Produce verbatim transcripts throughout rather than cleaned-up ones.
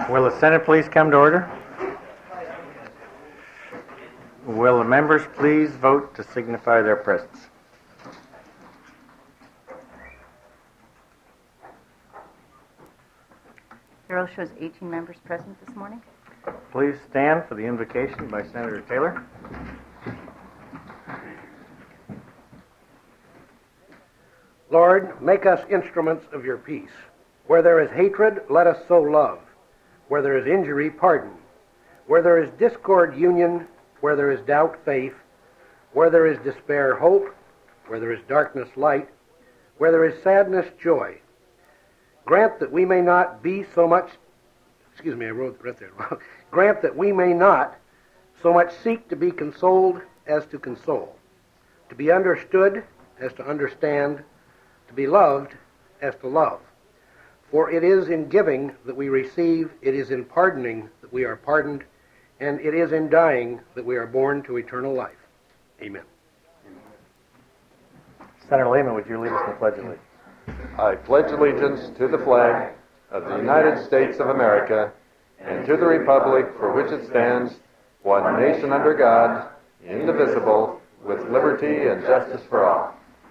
Will the Senate please come to order? Will the members please vote to signify their presence? The roll shows eighteen members present this morning. Please stand for the invocation by Senator Taylor. Lord, make us instruments of your peace. Where there is hatred, let us sow love. Where there is injury, pardon. Where there is discord, union. Where there is doubt, faith. Where there is despair, hope. Where there is darkness, light. Where there is sadness, joy. Grant that we may not be so much, excuse me, I wrote right there. Grant that we may not so much seek to be consoled as to console, to be understood as to understand, to be loved as to love. For it is in giving that we receive, it is in pardoning that we are pardoned, and it is in dying that we are born to eternal life. Amen. Senator Lehman, would you lead us in the Pledge of Allegiance? I pledge allegiance to the flag of the United States of America and to the republic for which it stands, one nation under God, indivisible, with liberty and justice for all.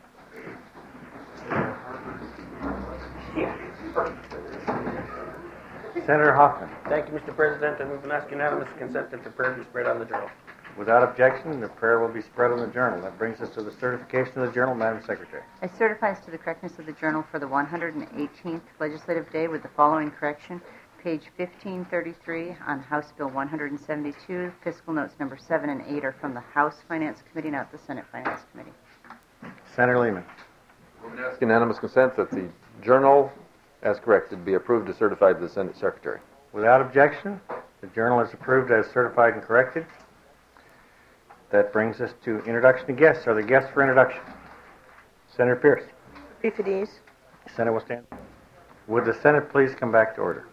Senator Hoffman. Thank you, Mister President. I move and ask unanimous consent that the prayer be spread on the journal. Without objection, the prayer will be spread on the journal. That brings us to the certification of the journal. Madam Secretary. I certify as to the correctness of the journal for the one hundred eighteenth legislative day with the following correction. Page fifteen thirty-three on House Bill one hundred seventy-two. Fiscal notes number seven and eight are from the House Finance Committee, not the Senate Finance Committee. Senator Lehman. I move and ask unanimous consent that the journal, as corrected, be approved as certified to the Senate Secretary. Without objection, the journal is approved as certified and corrected. That brings us to introduction to guests. Are there guests for introduction? Senator Pierce. Brief at ease. Senate will stand. Would the Senate please come back to order?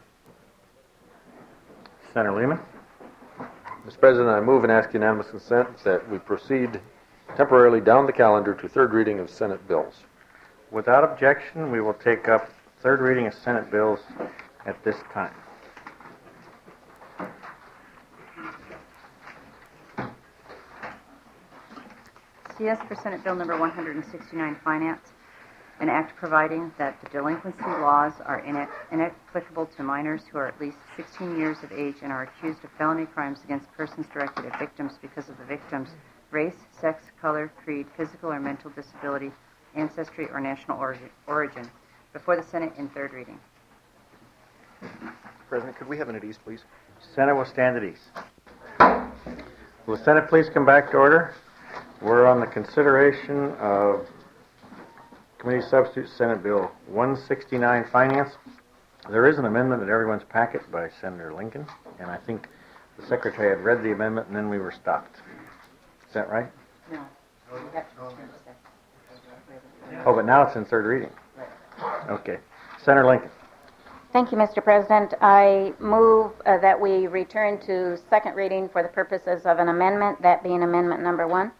Senator Lehman. Mister President, I move and ask unanimous consent that we proceed temporarily down the calendar to third reading of Senate bills. Without objection, we will take up third reading of Senate bills at this time. C S for Senate Bill number one hundred sixty-nine, Finance, an act providing that the delinquency laws are inapplicable to minors who are at least sixteen years of age and are accused of felony crimes against persons directed at victims because of the victim's race, sex, color, creed, physical or mental disability, ancestry, or national origin. Before the Senate in third reading. President, could we have an at ease, please? Senate will stand at ease. Will the Senate please come back to order? We're on the consideration of Committee Substitute Senate Bill one sixty-nine, Finance. There is an amendment in everyone's packet by Senator Lincoln, and I think the Secretary had read the amendment and then we were stopped. Is that right? No. You have to return to second. Oh, but now it's in third reading. Right. Okay. Senator Lincoln. Thank you, Mister President. I move uh, that we return to second reading for the purposes of an amendment, that being amendment number one.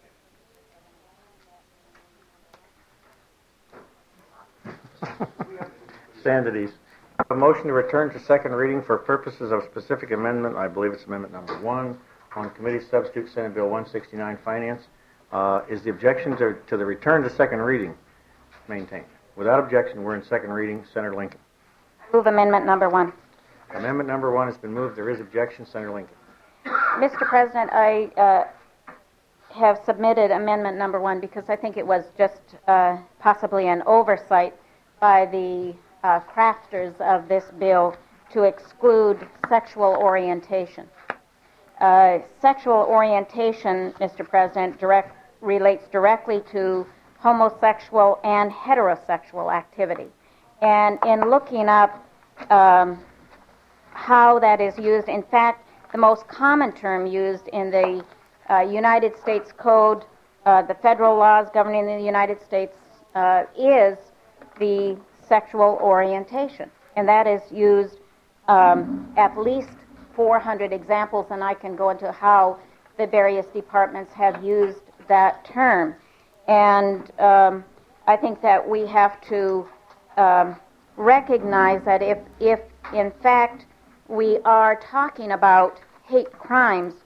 Stand at ease. A motion to return to second reading for purposes of specific amendment. I believe it's amendment number one on Committee Substitute Senate Bill one sixty-nine, Finance. Uh, is the objection to, to the return to second reading maintained? Without objection, we're in second reading. Senator Lincoln. Move amendment number one. Amendment number one has been moved. There is objection. Senator Lincoln. Mister President, I uh, have submitted amendment number one because I think it was just uh, possibly an oversight by the uh, crafters of this bill to exclude sexual orientation. Uh, sexual orientation, Mister President, direct, relates directly to homosexual and heterosexual activity. And in looking up um, how that is used, in fact, the most common term used in the uh, United States Code, uh, the federal laws governing the United States, uh, is the sexual orientation. And that is used um, at least four hundred examples, and I can go into how the various departments have used that term. And um, I think that we have to um, recognize that if, if in fact, we are talking about hate crimes,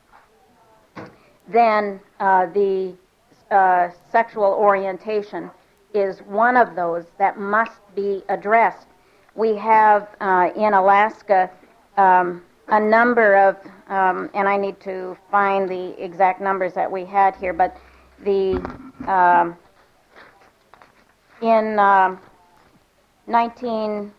then uh, the uh, sexual orientation is one of those that must be addressed. We have uh, in Alaska um, a number of, um, and I need to find the exact numbers that we had here, but the um, in um, nineteen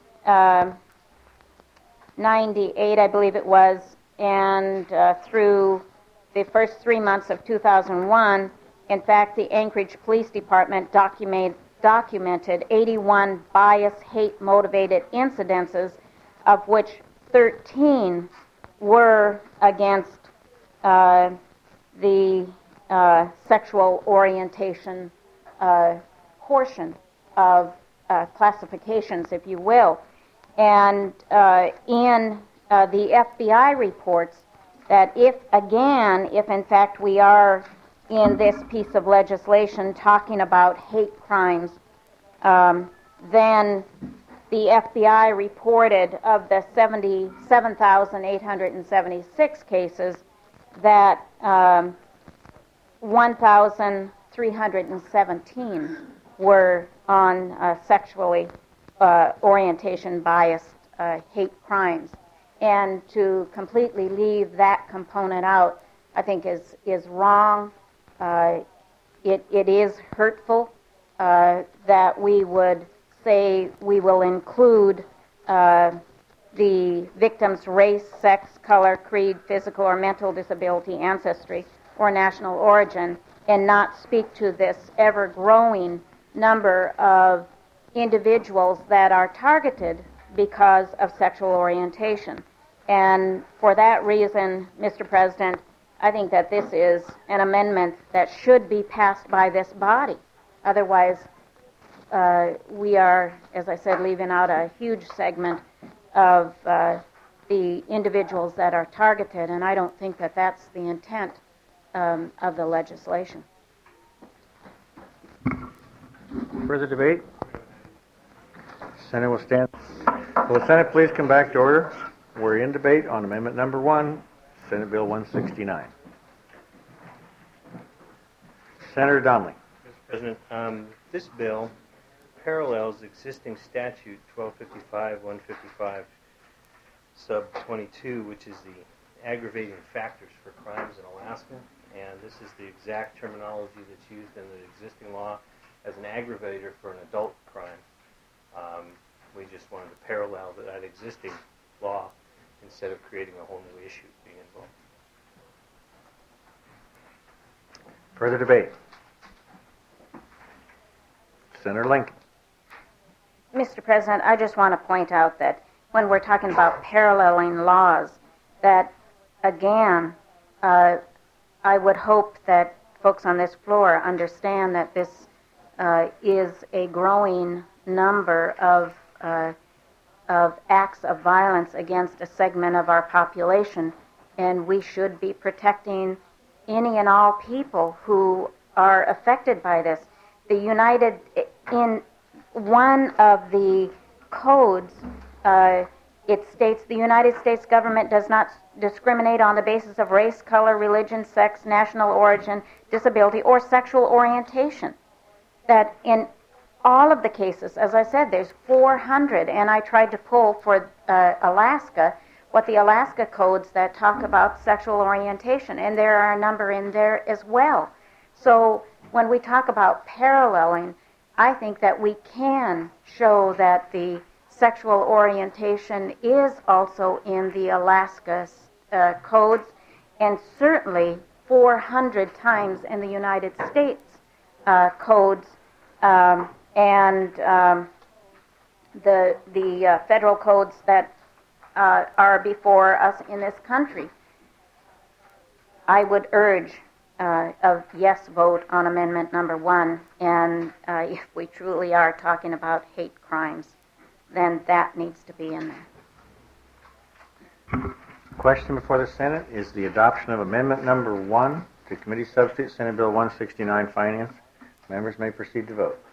ninety-eight, I believe it was, and uh, through the first three months of two thousand one, in fact, the Anchorage Police Department document, documented eighty-one bias, hate-motivated incidences, of which thirteen were against uh, the uh, sexual orientation uh, portion of uh, classifications, if you will. And uh, in uh, the F B I reports that if, again, if in fact we are in this piece of legislation talking about hate crimes, um, then the F B I reported of the seventy-seven thousand eight hundred seventy-six cases that um, one thousand three hundred seventeen were on uh, sexually uh, orientation biased uh, hate crimes. And to completely leave that component out, I think is is wrong. Uh, it it is hurtful uh, that we would say we will include uh, the victim's race, sex, color, creed, physical or mental disability, ancestry, or national origin, and not speak to this ever-growing number of individuals that are targeted because of sexual orientation. And for that reason, Mister President, I think that this is an amendment that should be passed by this body. Otherwise, uh, we are, as I said, leaving out a huge segment of uh, the individuals that are targeted, and I don't think that that's the intent um, of the legislation. Further debate? Senate will stand. Will the Senate please come back to order? We're in debate on amendment number one, Senate Bill one sixty-nine. Senator Donnelly. Mister President, um, this bill parallels existing statute twelve fifty-five one fifty-five sub twenty-two, which is the aggravating factors for crimes in Alaska, and this is the exact terminology that's used in the existing law as an aggravator for an adult crime. Um, we just wanted to parallel that existing law instead of creating a whole new issue being involved. Further debate? Senator Lincoln. Mister President, I just want to point out that when we're talking about paralleling laws, that again, uh, I would hope that folks on this floor understand that this uh, is a growing number of uh, of acts of violence against a segment of our population, and we should be protecting any and all people who are affected by this. The United, in one of the codes, uh, it states the United States government does not discriminate on the basis of race, color, religion, sex, national origin, disability, or sexual orientation. That in all of the cases, as I said, there's four hundred, and I tried to pull for uh, Alaska what the Alaska codes that talk about sexual orientation, and there are a number in there as well. So when we talk about paralleling, I think that we can show that the sexual orientation is also in the Alaska uh, codes, and certainly four hundred times in the United States uh, codes, um, and um, the the uh, federal codes that uh, are before us in this country. I would urge uh, a yes vote on amendment number one, and uh, if we truly are talking about hate crimes, then that needs to be in there. Question before the Senate is the adoption of amendment number one to committee substitute Senate Bill one sixty-nine Finance. Members may proceed to vote.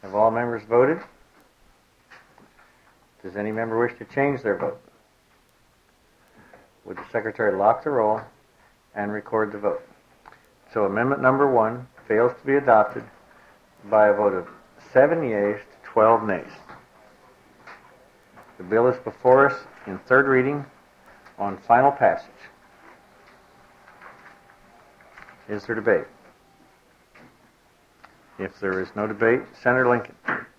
Have all members voted? Does any member wish to change their vote? Would the secretary lock the roll and record the vote? So amendment number one fails to be adopted by a vote of seven yeas to twelve nays. The bill is before us in third reading on final passage. Is there debate? If there is no debate, Senator Lincoln.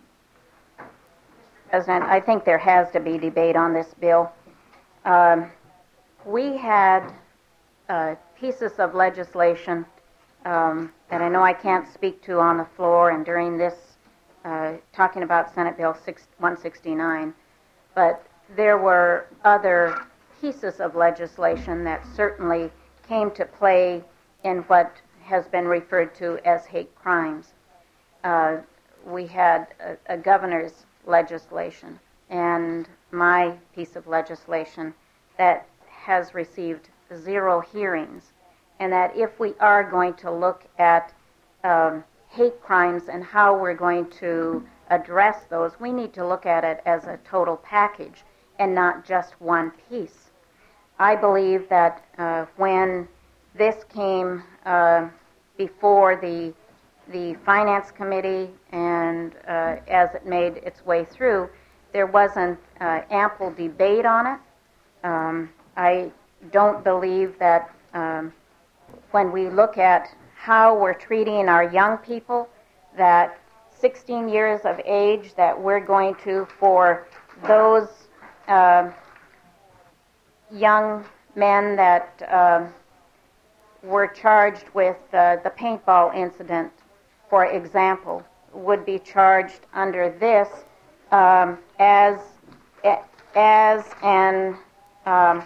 President, I think there has to be debate on this bill. Um, we had uh, pieces of legislation um, that I know I can't speak to on the floor and during this, uh, talking about Senate Bill one sixty-nine, but there were other pieces of legislation that certainly came to play in what has been referred to as hate crimes. Uh, we had a, a governor's legislation and my piece of legislation that has received zero hearings, and that if we are going to look at um, hate crimes and how we're going to address those, we need to look at it as a total package and not just one piece. I believe that uh, when this came uh, before the the Finance Committee and uh, as it made its way through, there wasn't uh, ample debate on it. Um, I don't believe that um, when we look at how we're treating our young people, that sixteen years of age, that we're going to, for those uh, young men that um, were charged with uh, the paintball incident, for example, would be charged under this um, as as an um,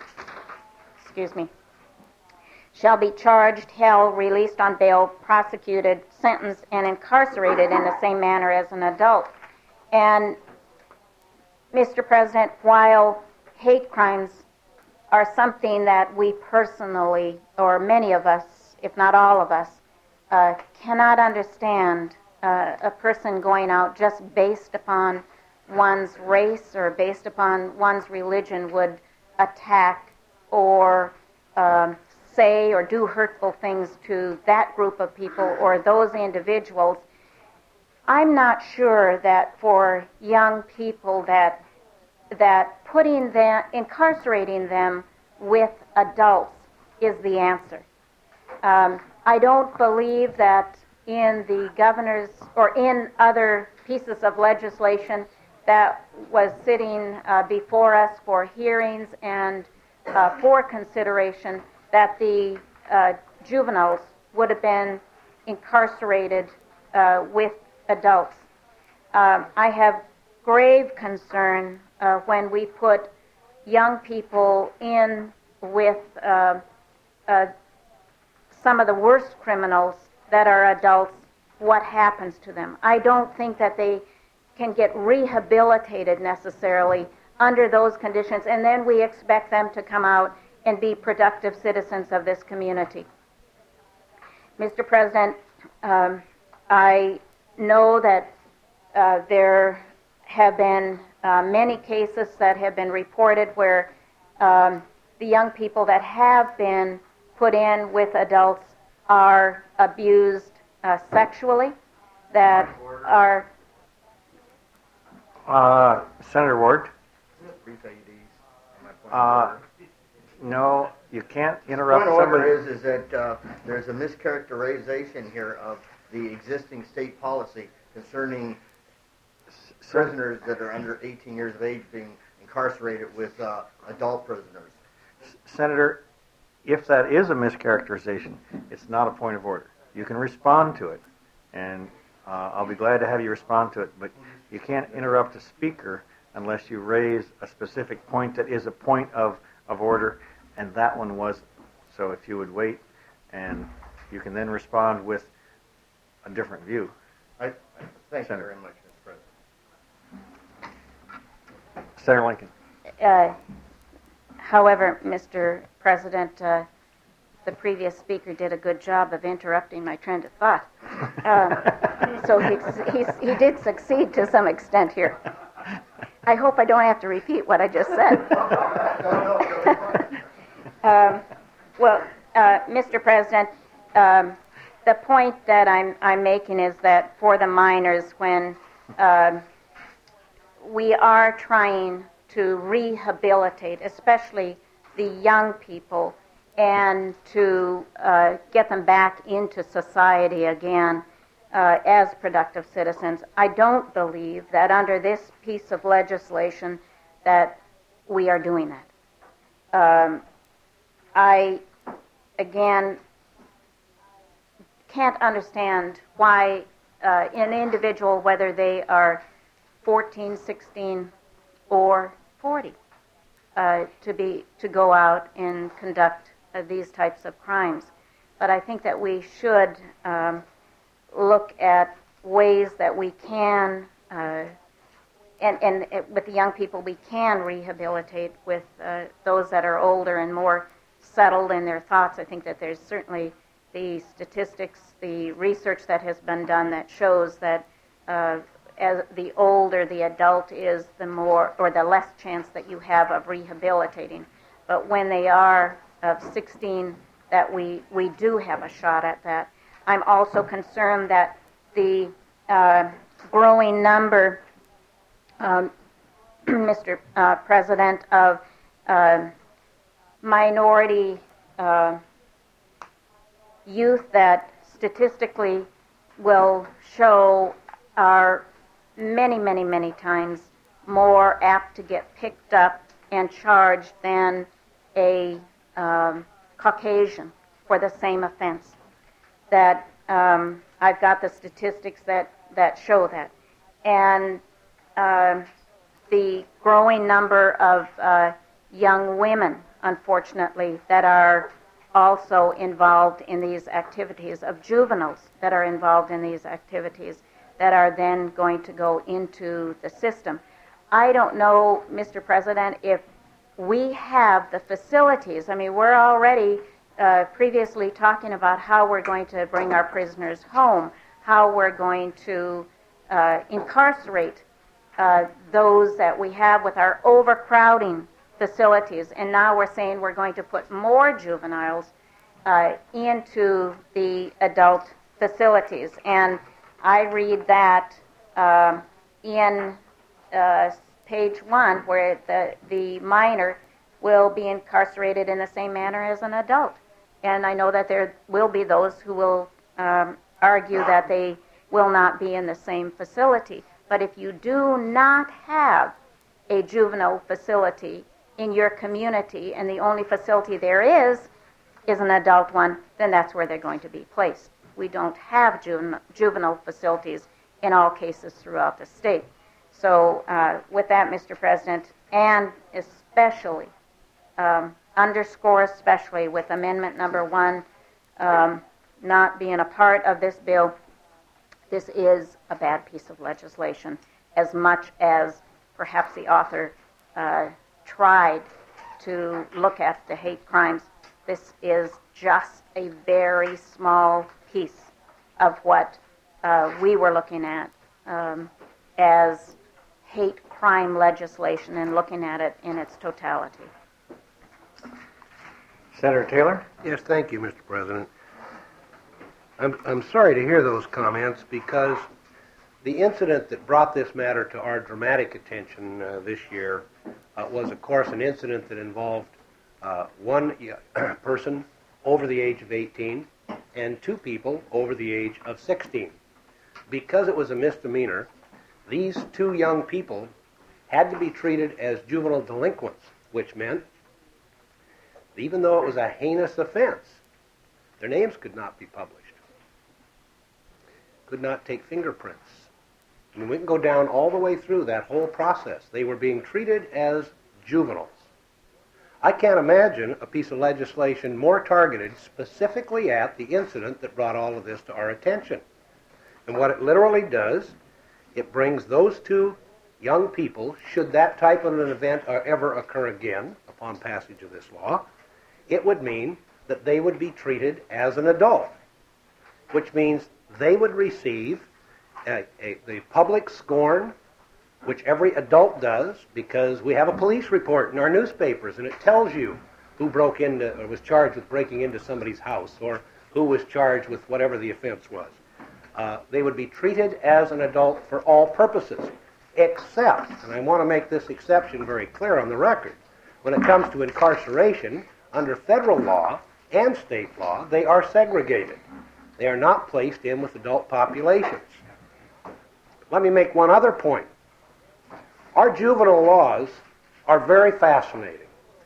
excuse me shall be charged, held, released on bail, prosecuted, sentenced, and incarcerated in the same manner as an adult. And Mister President, while hate crimes are something that we personally, or many of us, if not all of us, uh, cannot understand uh, a person going out just based upon one's race or based upon one's religion would attack or um, say or do hurtful things to that group of people or those individuals. I'm not sure that for young people that that putting them, incarcerating them with adults is the answer. Um, I don't believe that in the governor's or in other pieces of legislation that was sitting uh, before us for hearings and uh, for consideration that the uh, juveniles would have been incarcerated uh, with adults. Um, I have grave concern uh, when we put young people in with uh, uh, some of the worst criminals that are adults, what happens to them. I don't think that they can get rehabilitated necessarily under those conditions, and then we expect them to come out and be productive citizens of this community. Mister President, um, I know that uh, there have been uh, many cases that have been reported where um, the young people that have been put in with adults are abused uh, sexually, that are... Uh, Senator Ward? Uh, no, you can't interrupt Point of somebody. order is, is that uh, there's a mischaracterization here of the existing state policy concerning prisoners that are under eighteen years of age being incarcerated with uh, adult prisoners. Senator, if that is a mischaracterization, it's not a point of order. You can respond to it, and uh, I'll be glad to have you respond to it, but you can't interrupt a speaker unless you raise a specific point that is a point of, of order, and that one wasn't. So if you would wait, and you can then respond with a different view. I, I thank Senator. you very much, Mister President. Senator Lincoln. Uh, however, Mister President, uh, the previous speaker did a good job of interrupting my train of thought. Um, so he, he, he did succeed to some extent here. I hope I don't have to repeat what I just said. um, well, uh, Mister President, um, the point that I'm, I'm making is that for the minors, when uh, we are trying to rehabilitate, especially the young people, and to uh, get them back into society again uh, as productive citizens, I don't believe that under this piece of legislation that we are doing that. Um, I, again, can't understand why uh, an individual, whether they are fourteen, sixteen, or forty, uh, to be to go out and conduct uh, these types of crimes. But I think that we should um, look at ways that we can, uh, and, and it, with the young people, we can rehabilitate with uh, those that are older and more settled in their thoughts. I think that there's certainly the statistics, the research that has been done that shows that uh, as the older the adult is, the more or the less chance that you have of rehabilitating. But when they are of sixteen, that we, we do have a shot at that. I'm also concerned that the uh, growing number, um, Mister Uh, President, of uh, minority uh, youth that statistically will show are many, many, many times more apt to get picked up and charged than a um, Caucasian for the same offense. That um, I've got the statistics that, that show that. And uh, the growing number of uh, young women, unfortunately, that are also involved in these activities, of juveniles that are involved in these activities, that are then going to go into the system. I don't know, Mister President, if we have the facilities. I mean, we're already uh, previously talking about how we're going to bring our prisoners home, how we're going to uh, incarcerate uh, those that we have with our overcrowding facilities, and now we're saying we're going to put more juveniles uh, into the adult facilities. And I read that um, in uh, page one, where the, the minor will be incarcerated in the same manner as an adult. And I know that there will be those who will um, argue that they will not be in the same facility. But if you do not have a juvenile facility in your community, and the only facility there is is an adult one, then that's where they're going to be placed. We don't have juvenile, juvenile facilities in all cases throughout the state. So uh, with that, Mister President, and especially, um, underscore especially with amendment number one um, not being a part of this bill, this is a bad piece of legislation, as much as perhaps the author uh, tried to look at the hate crimes. This is just a very small piece of what uh, we were looking at um, as hate crime legislation, and looking at it in its totality. Senator Taylor? Yes, thank you, Mister President. I'm, I'm sorry to hear those comments, because the incident that brought this matter to our dramatic attention uh, this year uh, was, of course, an incident that involved uh, one uh, person over the age of eighteen and two people over the age of sixteen. Because it was a misdemeanor, these two young people had to be treated as juvenile delinquents, which meant, even though it was a heinous offense, their names could not be published, could not take fingerprints. I mean, we can go down all the way through that whole process. They were being treated as juveniles. I can't imagine a piece of legislation more targeted specifically at the incident that brought all of this to our attention. And what it literally does, it brings those two young people, should that type of an event ever occur again upon passage of this law, it would mean that they would be treated as an adult, which means they would receive a, a, the public scorn, which every adult does, because we have a police report in our newspapers, and it tells you who broke into or was charged with breaking into somebody's house, or who was charged with whatever the offense was. Uh, they would be treated as an adult for all purposes, except, and I want to make this exception very clear on the record, when it comes to incarceration, under federal law and state law, they are segregated. They are not placed in with adult populations. Let me make one other point. Our juvenile laws are very fascinating.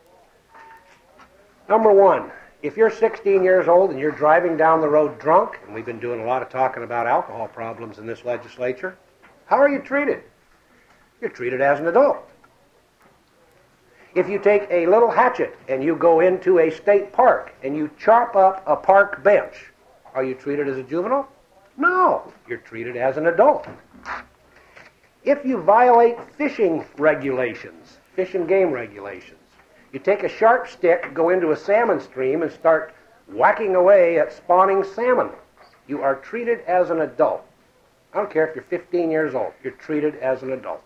Number one, if you're sixteen years old and you're driving down the road drunk, and we've been doing a lot of talking about alcohol problems in this legislature, how are you treated? You're treated as an adult. If you take a little hatchet and you go into a state park and you chop up a park bench, are you treated as a juvenile? No, you're treated as an adult. If you violate fishing regulations, fish and game regulations, you take a sharp stick, go into a salmon stream, and start whacking away at spawning salmon, you are treated as an adult. I don't care if you're fifteen years old, you're treated as an adult.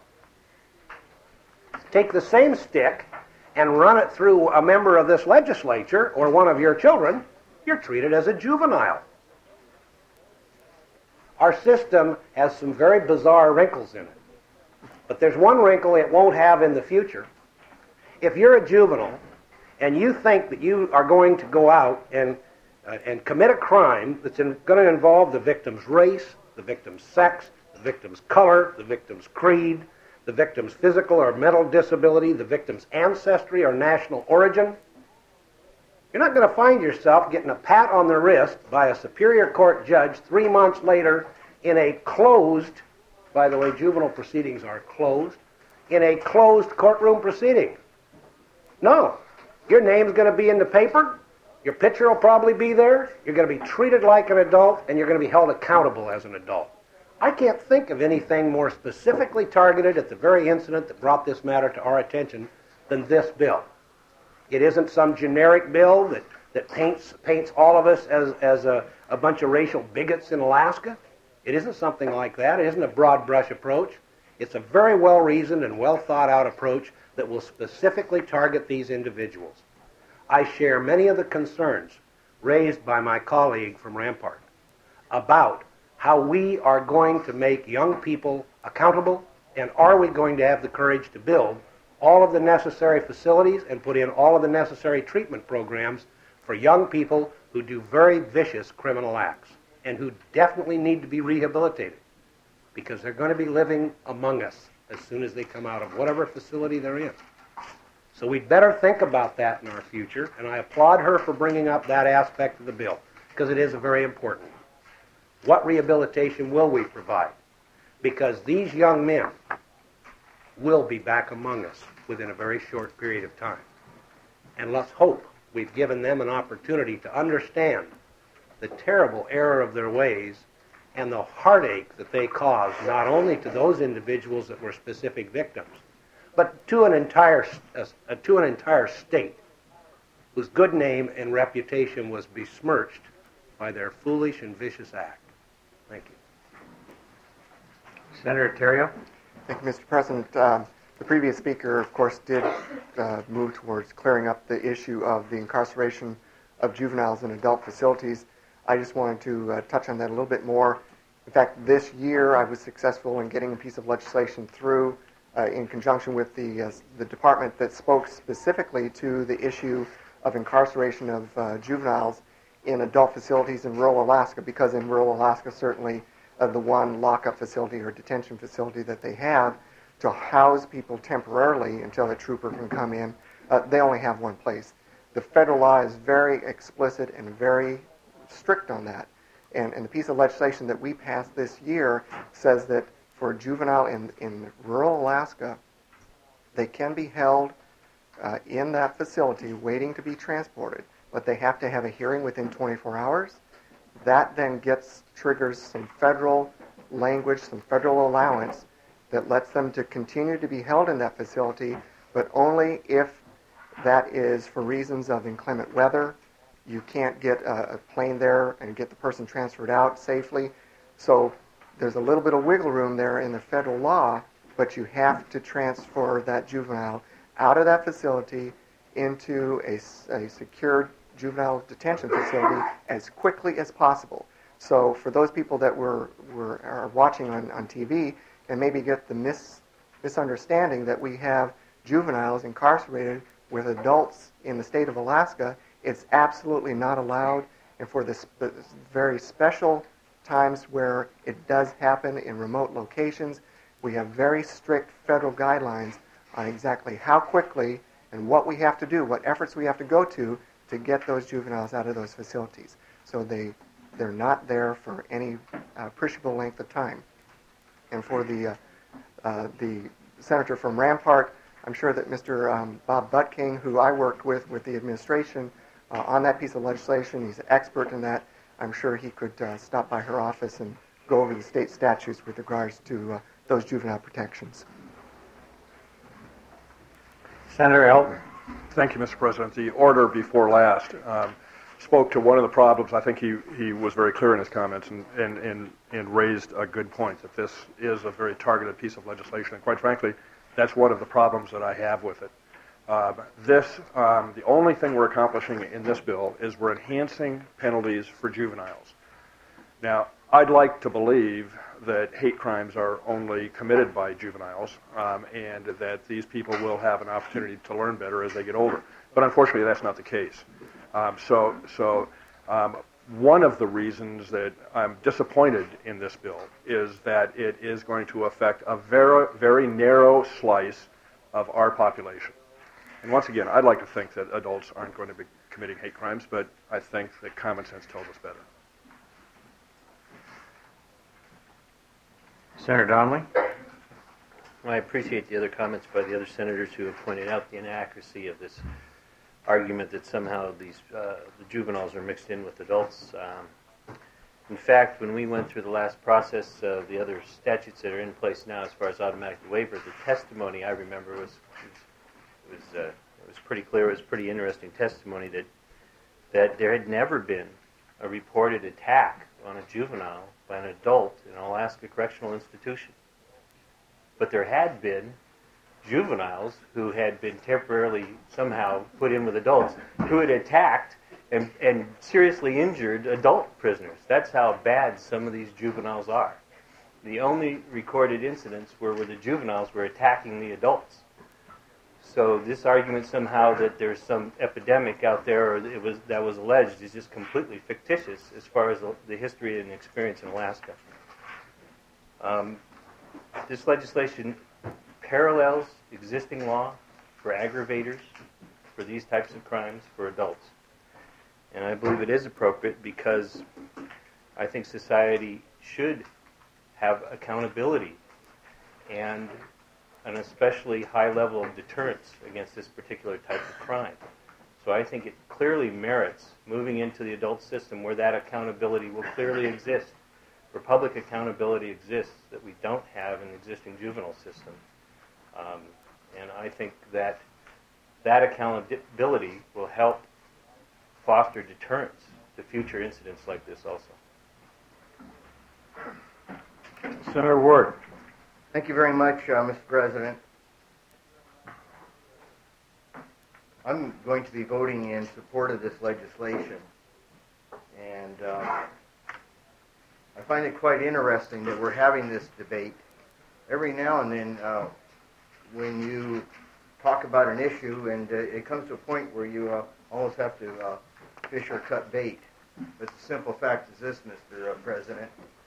Take the same stick and run it through a member of this legislature or one of your children, you're treated as a juvenile. Our system has some very bizarre wrinkles in it. But there's one wrinkle it won't have in the future. If you're a juvenile and you think that you are going to go out and, uh, and commit a crime that's in, going to involve the victim's race, the victim's sex, the victim's color, the victim's creed, the victim's physical or mental disability, the victim's ancestry or national origin, you're not going to find yourself getting a pat on the wrist by a Superior Court judge three months later in a closed, by the way, juvenile proceedings are closed, in a closed courtroom proceeding. No. Your name's going to be in the paper, your picture will probably be there, you're going to be treated like an adult, and you're going to be held accountable as an adult. I can't think of anything more specifically targeted at the very incident that brought this matter to our attention than this bill. It isn't some generic bill that, that paints, paints all of us as, as a, a bunch of racial bigots in Alaska. It isn't something like that. It isn't a broad brush approach. It's a very well-reasoned and well-thought-out approach that will specifically target these individuals. I share many of the concerns raised by my colleague from Rampart about how we are going to make young people accountable, and are we going to have the courage to build all of the necessary facilities and put in all of the necessary treatment programs for young people who do very vicious criminal acts and who definitely need to be rehabilitated, because they're going to be living among us as soon as they come out of whatever facility they're in. So we'd better think about that in our future, and I applaud her for bringing up that aspect of the bill, because it is a very important one. What rehabilitation will we provide? Because these young men will be back among us within a very short period of time. And let's hope we've given them an opportunity to understand the terrible error of their ways and the heartache that they cause not only to those individuals that were specific victims, but to an entire, uh, to an entire state whose good name and reputation was besmirched by their foolish and vicious act. Thank you. Senator Terrio. Thank you, Mister President. Um, the previous speaker, of course, did uh, move towards clearing up the issue of the incarceration of juveniles in adult facilities. I just wanted to uh, touch on that a little bit more. In fact, this year I was successful in getting a piece of legislation through uh, in conjunction with the, uh, the department that spoke specifically to the issue of incarceration of uh, juveniles in adult facilities in rural Alaska, because in rural Alaska, certainly uh, the one lockup facility or detention facility that they have to house people temporarily until a trooper can come in, uh, they only have one place. The federal law is very explicit and very strict on that. And, and the piece of legislation that we passed this year says that for a juvenile in, in rural Alaska, they can be held uh, in that facility waiting to be transported, but they have to have a hearing within twenty-four hours. That then gets, triggers some federal language, some federal allowance that lets them to continue to be held in that facility, but only if that is for reasons of inclement weather, You can't get a, a plane there and get the person transferred out safely. So there's a little bit of wiggle room there in the federal law, but you have to transfer that juvenile out of that facility into a, a secured juvenile detention facility as quickly as possible. So for those people that were, were are watching on, on T V and maybe get the mis, misunderstanding that we have juveniles incarcerated with adults in the state of Alaska, it's absolutely not allowed. And for the sp- very special times where it does happen in remote locations, we have very strict federal guidelines on exactly how quickly and what we have to do, what efforts we have to go to to get those juveniles out of those facilities. So they, they're not there for any uh, appreciable length of time. And for the, uh, uh, the senator from Rampart, I'm sure that Mister Um, Bob Butking, who I worked with with the administration uh, on that piece of legislation, he's an expert in that. I'm sure he could uh, stop by her office and go over the state statutes with regards to uh, those juvenile protections. Senator Elton. Thank you, Mister President. The order before last um, spoke to one of the problems. I think he, he was very clear in his comments and, and, and, and raised a good point that this is a very targeted piece of legislation. And quite frankly, that's one of the problems that I have with it. Uh, this, um, the only thing we're accomplishing in this bill is we're enhancing penalties for juveniles. Now, I'd like to believe that hate crimes are only committed by juveniles um, and that these people will have an opportunity to learn better as they get older. But unfortunately, that's not the case. Um, so, so um, one of the reasons that I'm disappointed in this bill is that it is going to affect a very, very narrow slice of our population. And once again, I'd like to think that adults aren't going to be committing hate crimes, but I think that common sense tells us better. Senator Donnelly. Well, I appreciate the other comments by the other senators who have pointed out the inaccuracy of this argument that somehow these uh, the juveniles are mixed in with adults. Um, in fact, when we went through the last process of the other statutes that are in place now as far as automatic waiver, the testimony I remember was was, was, uh, it was pretty clear. It was pretty interesting testimony that that there had never been a reported attack on a juvenile by an adult in an Alaska correctional institution. But there had been juveniles who had been temporarily somehow put in with adults who had attacked and, and seriously injured adult prisoners. That's how bad some of these juveniles are. The only recorded incidents were where the juveniles were attacking the adults. So this argument somehow that there's some epidemic out there, or it was that was alleged, is just completely fictitious as far as the, the history and experience in Alaska. Um, this legislation parallels existing law for aggravators for these types of crimes for adults. And I believe it is appropriate because I think society should have accountability and an especially high level of deterrence against this particular type of crime. So I think it clearly merits moving into the adult system where that accountability will clearly exist, where public accountability exists that we don't have in the existing juvenile system. Um, and I think that that accountability will help foster deterrence to future incidents like this also. Senator Ward. Thank you very much, uh, Mister President. I'm going to be voting in support of this legislation. And uh, I find it quite interesting that we're having this debate. Every now and then, uh, when you talk about an issue, and uh, it comes to a point where you uh, almost have to uh, fish or cut bait. But the simple fact is this, Mister President.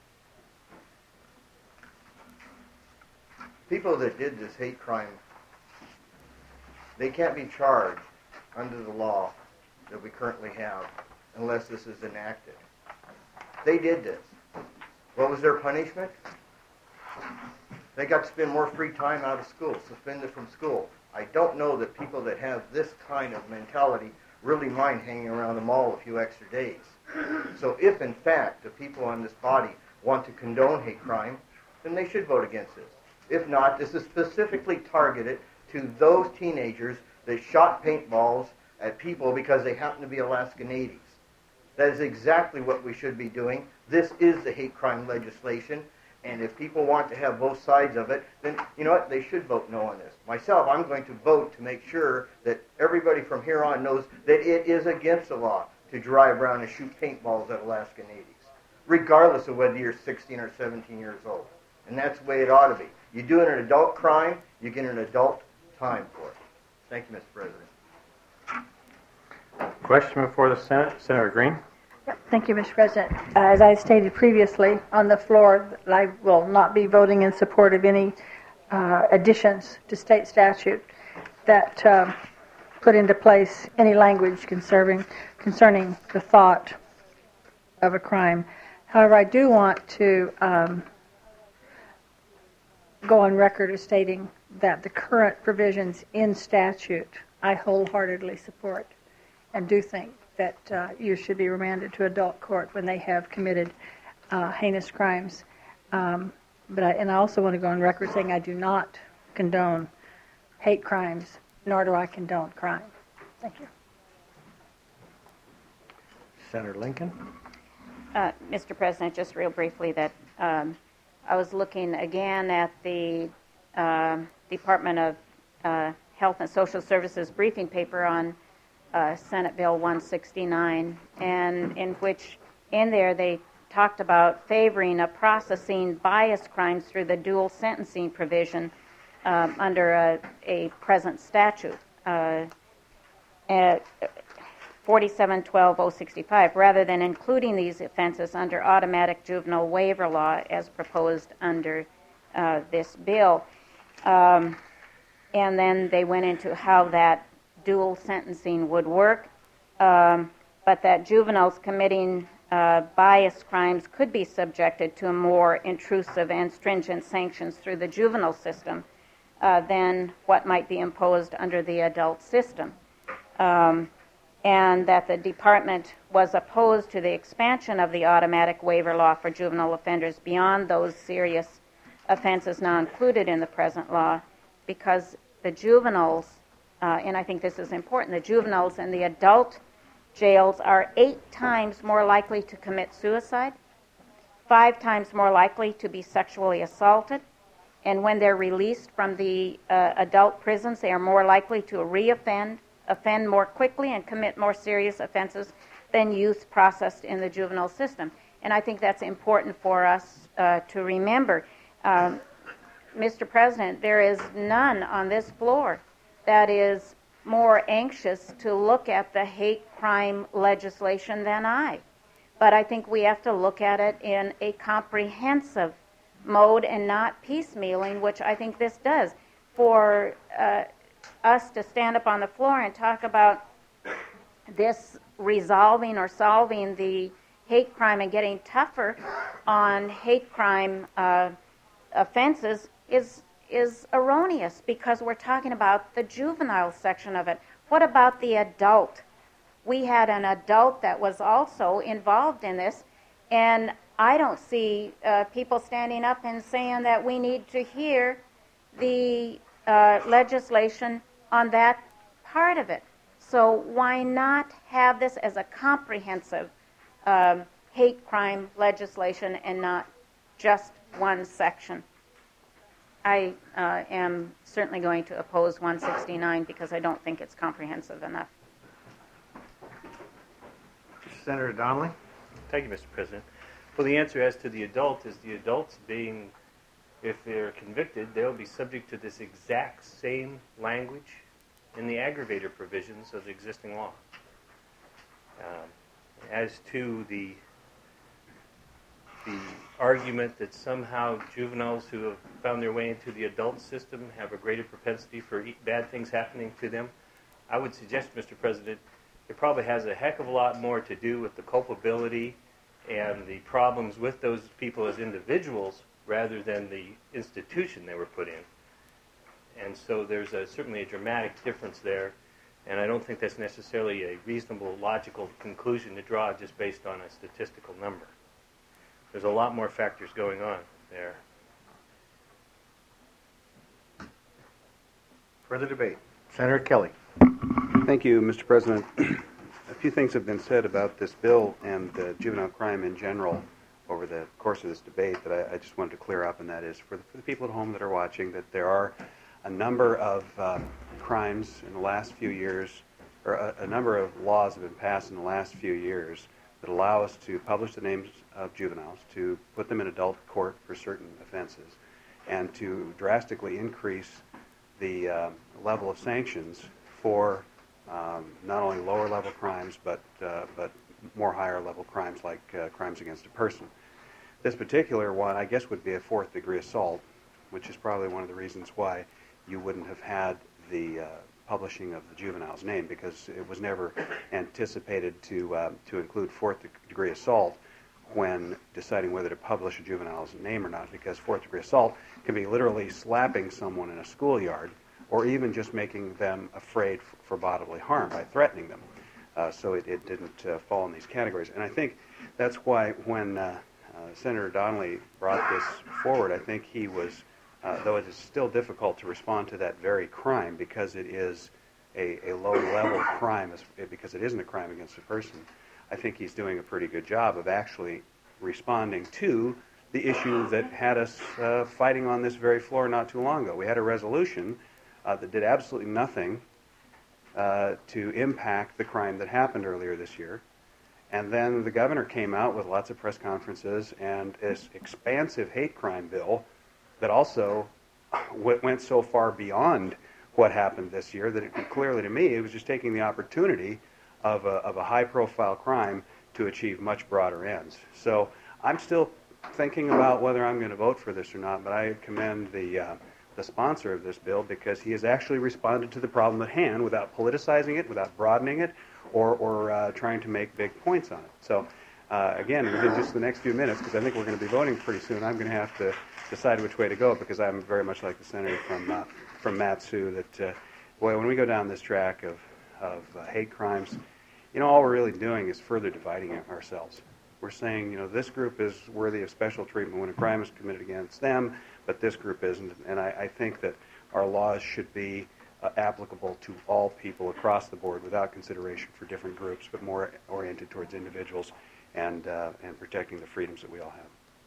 People that did this hate crime, they can't be charged under the law that we currently have unless this is enacted. They did this. What was their punishment? They got to spend more free time out of school, suspended from school. I don't know that people that have this kind of mentality really mind hanging around the mall a few extra days. So if, in fact, the people on this body want to condone hate crime, then they should vote against this. If not, this is specifically targeted to those teenagers that shot paintballs at people because they happen to be Alaska Natives. That is exactly what we should be doing. This is the hate crime legislation, and if people want to have both sides of it, then you know what? They should vote no on this. Myself, I'm going to vote to make sure that everybody from here on knows that it is against the law to drive around and shoot paintballs at Alaska Natives, regardless of whether you're sixteen or seventeen years old. And that's the way it ought to be. You do an adult crime, you get an adult time for it. Thank you, Mister President. Question before the Senate. Senator Green. Yep. Thank you, Mister President. Uh, as I stated previously on the floor, I will not be voting in support of any uh, additions to state statute that uh, put into place any language concerning, concerning the thought of a crime. However, I do want to um, go on record as stating that the current provisions in statute I wholeheartedly support and do think that uh, you should be remanded to adult court when they have committed uh, heinous crimes. Um, but I, and I also want to go on record saying I do not condone hate crimes, nor do I condone crime. Thank you. Senator Lincoln. Uh, Mister President, just real briefly, that um, I was looking again at the uh, Department of uh, Health and Social Services briefing paper on uh, Senate Bill one sixty-nine, and in which, in there, they talked about favoring a processing bias crimes through the dual sentencing provision um, under a, a present statute. Uh, at, forty-seven twelve oh sixty-five, rather than including these offenses under automatic juvenile waiver law as proposed under uh, this bill. Um, and then they went into how that dual sentencing would work, um, but that juveniles committing uh, bias crimes could be subjected to more intrusive and stringent sanctions through the juvenile system uh, than what might be imposed under the adult system. Um, and that the department was opposed to the expansion of the automatic waiver law for juvenile offenders beyond those serious offenses now included in the present law, because the juveniles, uh, and I think this is important, the juveniles in the adult jails are eight times more likely to commit suicide, five times more likely to be sexually assaulted, and when they're released from the uh, adult prisons, they are more likely to reoffend, offend more quickly and commit more serious offenses than youth processed in the juvenile system. And I think that's important for us uh, to remember. Um, Mister President, there is none on this floor that is more anxious to look at the hate crime legislation than I. But I think we have to look at it in a comprehensive mode and not piecemealing, which I think this does. For uh, us to stand up on the floor and talk about this resolving or solving the hate crime and getting tougher on hate crime uh, offenses is is erroneous, because we're talking about the juvenile section of it. What about the adult? We had an adult that was also involved in this, and I don't see uh, people standing up and saying that we need to hear the uh, legislation on that part of it. So why not have this as a comprehensive um, hate crime legislation and not just one section? I uh, am certainly going to oppose one sixty-nine because I don't think it's comprehensive enough. Senator Donnelly. Thank you, Mister President. Well, the answer as to the adult is the adults being, if they're convicted, they'll be subject to this exact same language in the aggravator provisions of the existing law. Um, as to the the argument that somehow juveniles who have found their way into the adult system have a greater propensity for bad things happening to them, I would suggest, Mister President, it probably has a heck of a lot more to do with the culpability and the problems with those people as individuals rather than the institution they were put in. And so there's a, certainly a dramatic difference there, and I don't think that's necessarily a reasonable, logical conclusion to draw just based on a statistical number. There's a lot more factors going on there. Further debate. Senator Kelly. Thank you, Mister President. A few things have been said about this bill and uh, juvenile crime in general over the course of this debate that I, I just wanted to clear up, and that is for the, for the people at home that are watching, that there are a number of uh, crimes in the last few years, or a, a number of laws have been passed in the last few years that allow us to publish the names of juveniles, to put them in adult court for certain offenses, and to drastically increase the uh, level of sanctions for um, not only lower level crimes, but uh, but more higher level crimes like uh, crimes against a person. This particular one, I guess, would be a fourth degree assault, which is probably one of the reasons why you wouldn't have had the uh, publishing of the juvenile's name, because it was never anticipated to uh, to include fourth degree assault when deciding whether to publish a juvenile's name or not, because fourth degree assault can be literally slapping someone in a schoolyard, or even just making them afraid f- for bodily harm by threatening them. Uh, so it, it didn't uh, fall in these categories. And I think that's why when uh, uh, Senator Donnelly brought this forward, I think he was, uh, though it is still difficult to respond to that very crime because it is a, a low-level crime, as, because it isn't a crime against a person, I think he's doing a pretty good job of actually responding to the issue that had us uh, fighting on this very floor not too long ago. We had a resolution uh, that did absolutely nothing uh, to impact the crime that happened earlier this year. And then the governor came out with lots of press conferences and this expansive hate crime bill that also w- went so far beyond what happened this year that it, clearly to me it was just taking the opportunity of a, of a high-profile crime to achieve much broader ends. So I'm still thinking about whether I'm going to vote for this or not, but I commend the uh, the sponsor of this bill because he has actually responded to the problem at hand without politicizing it, without broadening it, or, or uh, trying to make big points on it. So uh, again, within just the next few minutes, because I think we're going to be voting pretty soon, I'm going to have to decide which way to go because I'm very much like the senator from uh, from Mat-Su that, uh, boy, when we go down this track of, of uh, hate crimes, you know, all we're really doing is further dividing ourselves. We're saying, you know, this group is worthy of special treatment when a crime is committed against them, but this group isn't. And I, I think that our laws should be uh, applicable to all people across the board without consideration for different groups, but more oriented towards individuals and uh, and protecting the freedoms that we all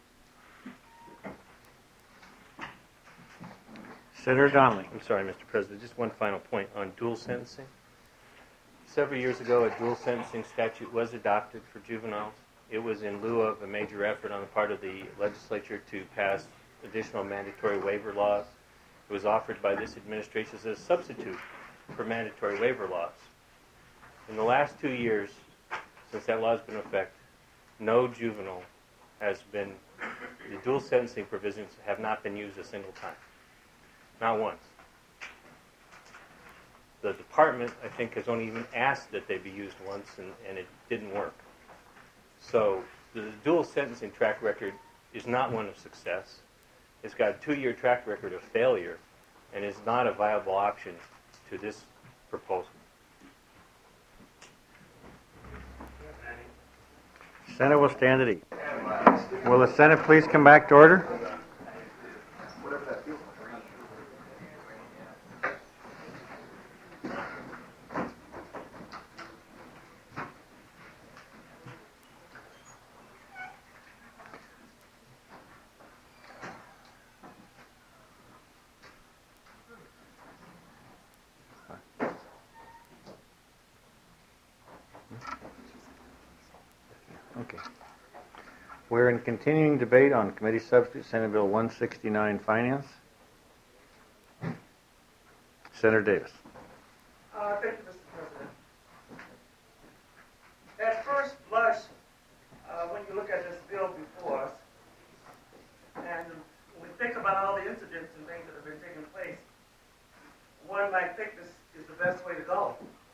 have. Senator Donnelly. I'm sorry, Mister President. Just one final point on dual sentencing. Several years ago, a dual sentencing statute was adopted for juveniles. It was in lieu of a major effort on the part of the legislature to pass additional mandatory waiver laws. It was offered by this administration as a substitute for mandatory waiver laws. In the last two years, since that law has been in effect, no juvenile has been, the dual sentencing provisions have not been used a single time. Not once. The department, I think, has only even asked that they be used once, and, and it didn't work. So the dual sentencing track record is not one of success. It's got a two-year track record of failure and is not a viable option to this proposal. Senate will stand at ease. Will the Senate please come back to order? Okay. We're in continuing debate on Committee Substitute Senate Bill one sixty-nine Finance. Senator Davis. Uh, thank you, Mister President. At first blush, uh, when you look at this bill before us, and when we think about all the incidents and things that have been taking place, one might think this is the best way to go.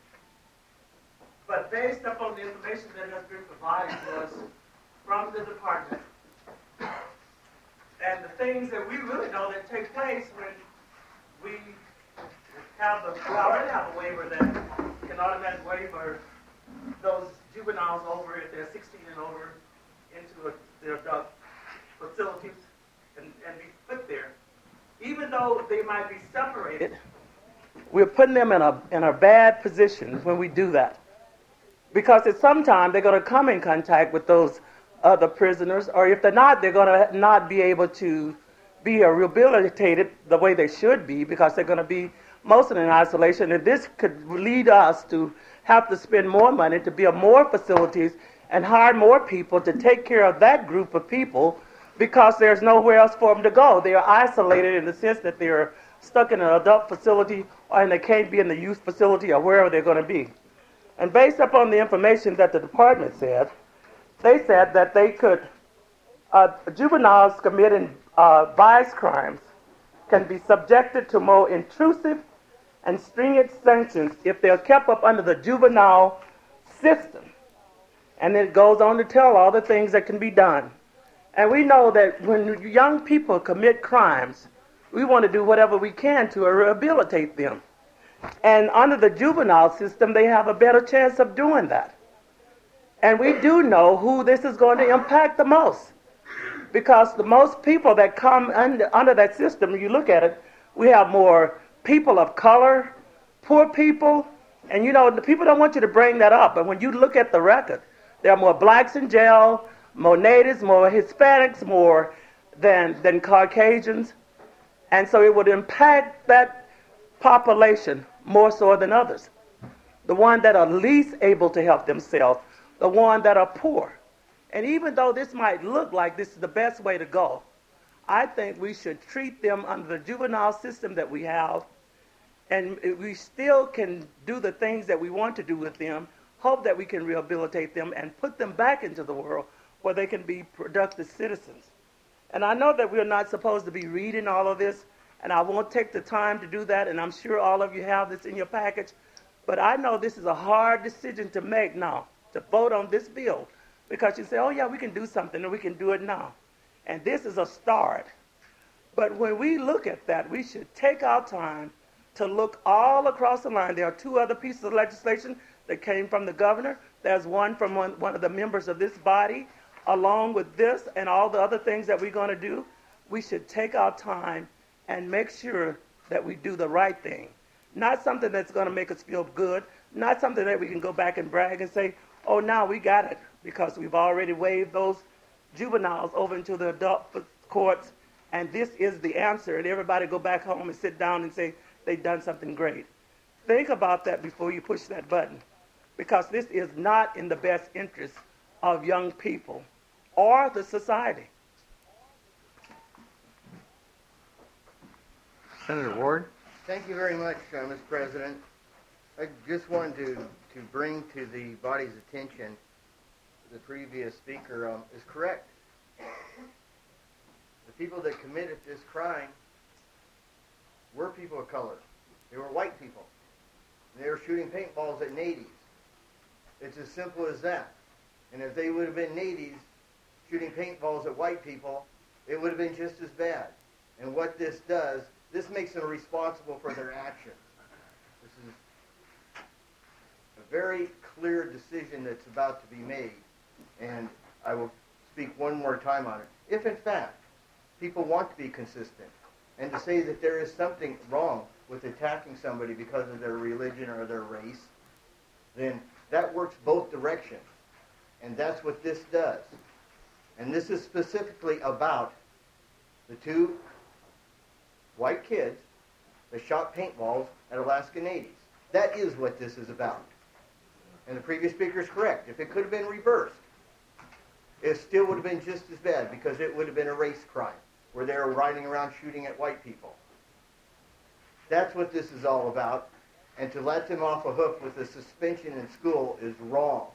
But based upon the information that has been provided to us from the department, and the things that we really know that take place when we have a, we already have a waiver that can automatically waiver those juveniles over, if they're sixteen and over, into a, their adult facilities and, and be put there. Even though they might be separated, we're putting them in a, in a bad position when we do that. Because at some time they're going to come in contact with those other prisoners, or if they're not, they're going to not be able to be rehabilitated the way they should be, because they're going to be mostly in isolation. And this could lead us to have to spend more money to build more facilities and hire more people to take care of that group of people, because there's nowhere else for them to go. They are isolated in the sense that they're stuck in an adult facility, and they can't be in the youth facility or wherever they're going to be. And based upon the information that the department said, they said that they could, uh, juveniles committing uh, vice crimes can be subjected to more intrusive and stringent sanctions if they're kept up under the juvenile system. And it goes on to tell all the things that can be done. And we know that when young people commit crimes, we want to do whatever we can to rehabilitate them. And under the juvenile system, they have a better chance of doing that. And we do know who this is going to impact the most. Because the most people that come under, under that system, you look at it, we have more people of color, poor people, and you know, the people don't want you to bring that up, but when you look at the record, there are more blacks in jail, more natives, more Hispanics, more than, than Caucasians. And so it would impact that population more so than others. The ones that are least able to help themselves, the ones that are poor. And even though this might look like this is the best way to go, I think we should treat them under the juvenile system that we have, and we still can do the things that we want to do with them, hope that we can rehabilitate them and put them back into the world where they can be productive citizens. And I know that we're not supposed to be reading all of this, and I won't take the time to do that, and I'm sure all of you have this in your package, but I know this is a hard decision to make now, to vote on this bill, because you say, oh yeah, we can do something, and we can do it now. And this is a start. But when we look at that, we should take our time to look all across the line. There are two other pieces of legislation that came from the governor. There's one from one, one of the members of this body. Along with this and all the other things that we're going to do, we should take our time and make sure that we do the right thing. Not something that's going to make us feel good, not something that we can go back and brag and say, oh, now we got it, because we've already waved those juveniles over into the adult courts, and this is the answer, and everybody go back home and sit down and say they've done something great. Think about that before you push that button, because this is not in the best interest of young people or the society. Senator Ward? Thank you very much, uh, Mister President. I just wanted to, to bring to the body's attention the previous speaker um, is correct. The people that committed this crime were people of color. They were white people. They were shooting paintballs at natives. It's as simple as that. And if they would have been natives shooting paintballs at white people, it would have been just as bad. And what this does, this makes them responsible for their actions. This is a very clear decision that's about to be made. And I will speak one more time on it. If, in fact, people want to be consistent and to say that there is something wrong with attacking somebody because of their religion or their race, then that works both directions. And that's what this does. And this is specifically about the two white kids that shot paintballs at Alaska natives. That is what this is about. And the previous speaker is correct. If it could have been reversed, it still would have been just as bad, because it would have been a race crime where they were riding around shooting at white people. That's what this is all about. And to let them off a hook with a suspension in school is wrong.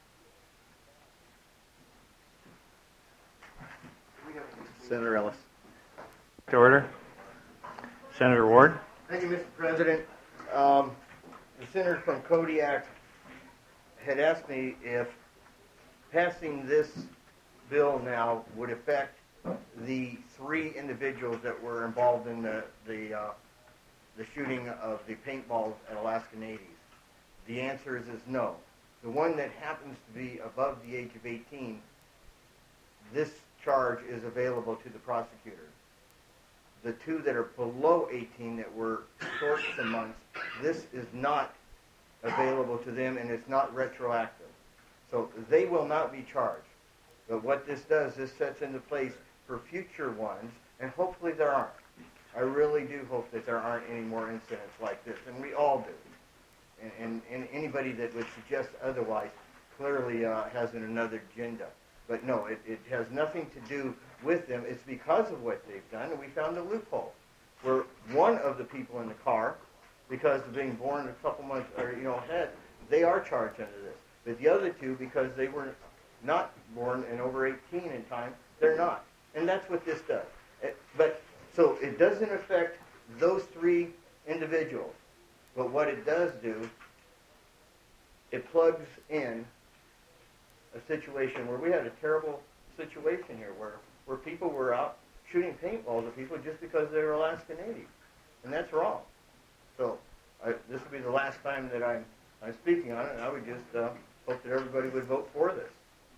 Senator Ellis. To order. Senator Ward. Thank you, Mister President. Um, the senator from Kodiak had asked me if passing this bill now would affect the three individuals that were involved in the the, uh, the shooting of the paintballs at Alaska natives. The answer is, is no. The one that happens to be above the age of eighteen, this charge is available to the prosecutor. The two that are below eighteen that were short some months this is not available to them and it's not retroactive. So they will not be charged. But what this does, this sets into place for future ones, and hopefully there aren't. I really do hope that there aren't any more incidents like this, and we all do. And, and, and anybody that would suggest otherwise clearly uh, has another agenda. But no, it, it has nothing to do with them. It's because of what they've done, and we found a loophole where one of the people in the car, because of being born a couple months or you know ahead, they are charged under this. But the other two, because they were not born and over eighteen in time, they're not. And that's what this does. It, but so it doesn't affect those three individuals. But what it does do, it plugs in a situation where we had a terrible situation here where, where people were out shooting paintballs at people just because they were Alaska Native. And that's wrong. So I, this will be the last time that I'm, I'm speaking on it, and I would just uh, hope that everybody would vote for this.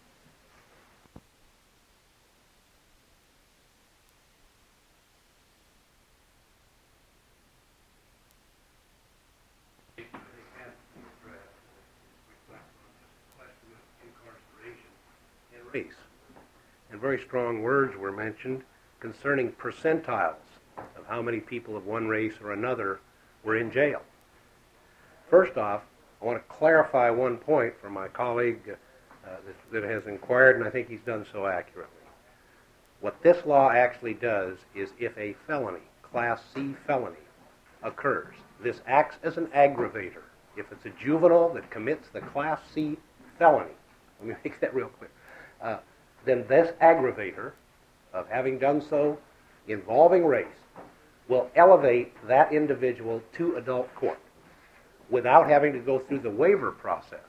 Race. And very strong words were mentioned concerning percentiles of how many people of one race or another were in jail. First off, I want to clarify one point for my colleague uh, that, that has inquired, and I think he's done so accurately. What this law actually does is if a felony, Class C felony, occurs, this acts as an aggravator. If it's a juvenile that commits the Class C felony, let me make that real clear, uh, then this aggravator of having done so involving race will elevate that individual to adult court without having to go through the waiver process.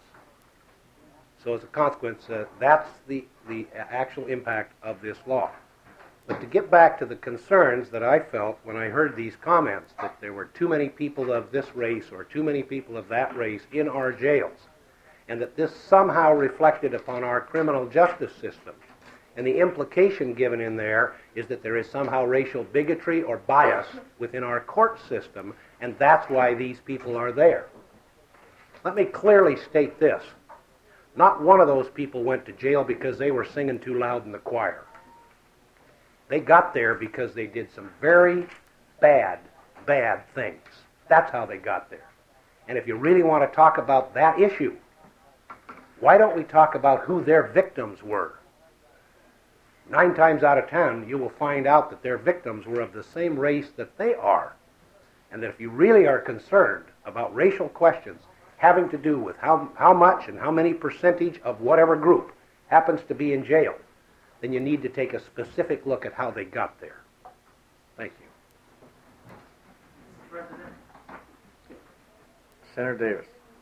So as a consequence, uh, that's the, the actual impact of this law. But to get back to the concerns that I felt when I heard these comments, that there were too many people of this race or too many people of that race in our jails, and that this somehow reflected upon our criminal justice system. And the implication given in there is that there is somehow racial bigotry or bias within our court system, and that's why these people are there. Let me clearly state this. Not one of those people went to jail because they were singing too loud in the choir. They got there because they did some very bad, bad things. That's how they got there. And if you really want to talk about that issue, why don't we talk about who their victims were? Nine times out of ten, you will find out that their victims were of the same race that they are. And that if you really are concerned about racial questions having to do with how, how much and how many percentage of whatever group happens to be in jail, then you need to take a specific look at how they got there. Thank you. Senator Davis.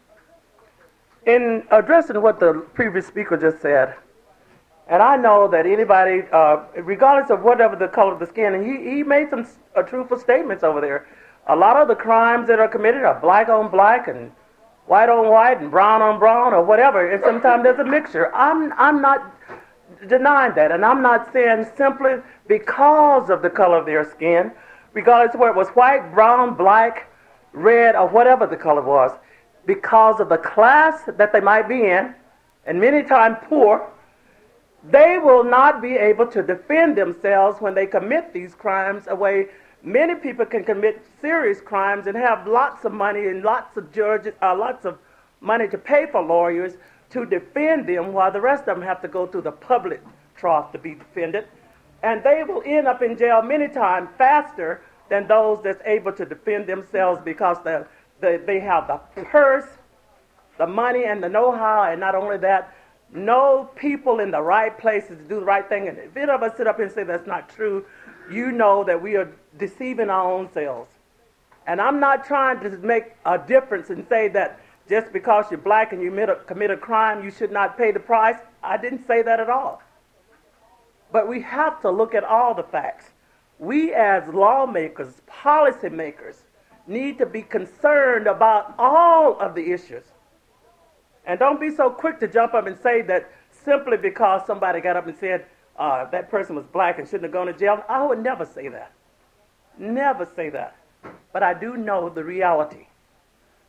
In addressing what the previous speaker just said, and I know that anybody, uh, regardless of whatever the color of the skin, and he, he made some uh, truthful statements over there. A lot of the crimes that are committed are black on black and white on white and brown on brown or whatever, and sometimes there's a mixture. I'm, I'm not denying that, and I'm not saying simply because of the color of their skin, regardless of whether it was white, brown, black, red, or whatever the color was, because of the class that they might be in, and many times poor, they will not be able to defend themselves when they commit these crimes away. Many people can commit serious crimes and have lots of money and lots of judges, uh, lots of money to pay for lawyers to defend them, while the rest of them have to go through the public trough to be defended. And they will end up in jail many times faster than those that's able to defend themselves because they, they, they have the purse, the money, and the know-how, and not only that, know people in the right places to do the right thing. And if any of us sit up and say that's not true, you know that we are deceiving our own selves. And I'm not trying to make a difference and say that just because you're black and you commit a, commit a crime, you should not pay the price. I didn't say that at all. But we have to look at all the facts. We as lawmakers, policymakers, need to be concerned about all of the issues. And don't be so quick to jump up and say that simply because somebody got up and said uh, that person was black and shouldn't have gone to jail. I would never say that. Never say that. But I do know the reality.